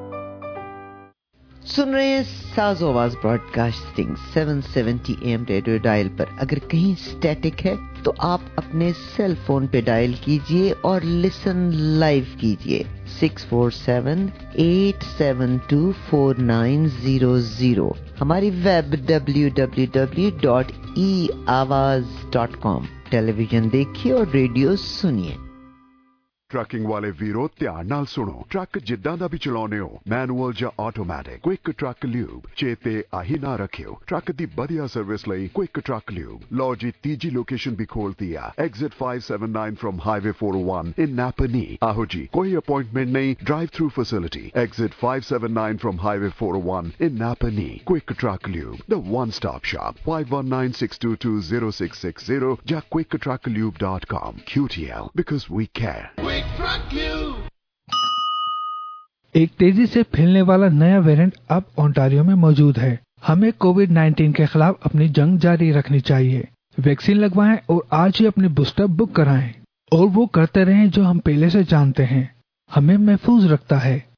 सुन रहे हैं Saaz-o Awaz broadcasting seven seventy A M radio dial पर। अगर कहीं स्टैटिक है तो आप अपने सेल फोन पे डायल कीजिए और लिसन लाइव कीजिए six four seven eight seven two four nine zero zero. हमारी web W W W dot E Awaz dot com. Television देखिए और रेडियो सुनिए। ट्रकिंग वाले वीरो ध्यान नाल सुनो। ट्रक जिद्दां दा भी चलाउने हो, मैनुअल ਜਾਂ ਆਟੋਮੈਟਿਕ, क्विक ट्रक ल्यूब चेते आही ना रखियो। ट्रक दी बढ़िया सर्विस ਲਈ क्विक ट्रक ल्यूब। लो जी तीजी लोकेशन भी खोल दिया, exit five seventy-nine from highway four oh one in Napanee. आहो जी कोई अपॉइंटमेंट नहीं, drive through facility, exit five seventy-nine from highway four oh one in Napanee. Quick truck lube, the one stop shop. five one nine six two two zero six six zero ਜਾਂ quick truck lube dot com। Q T L, because we care। एक तेजी से फैलने वाला नया variant अब Ontario में मौजूद है। हमें कोविड नाइन्टीन के खिलाफ अपनी जंग जारी रखनी चाहिए। वैक्सीन लगवाएं और आज ही अपनी बूस्टर बुक कराएं और वो करते रहें जो हम पहले से जानते हैं, हमें महफूज रखता है।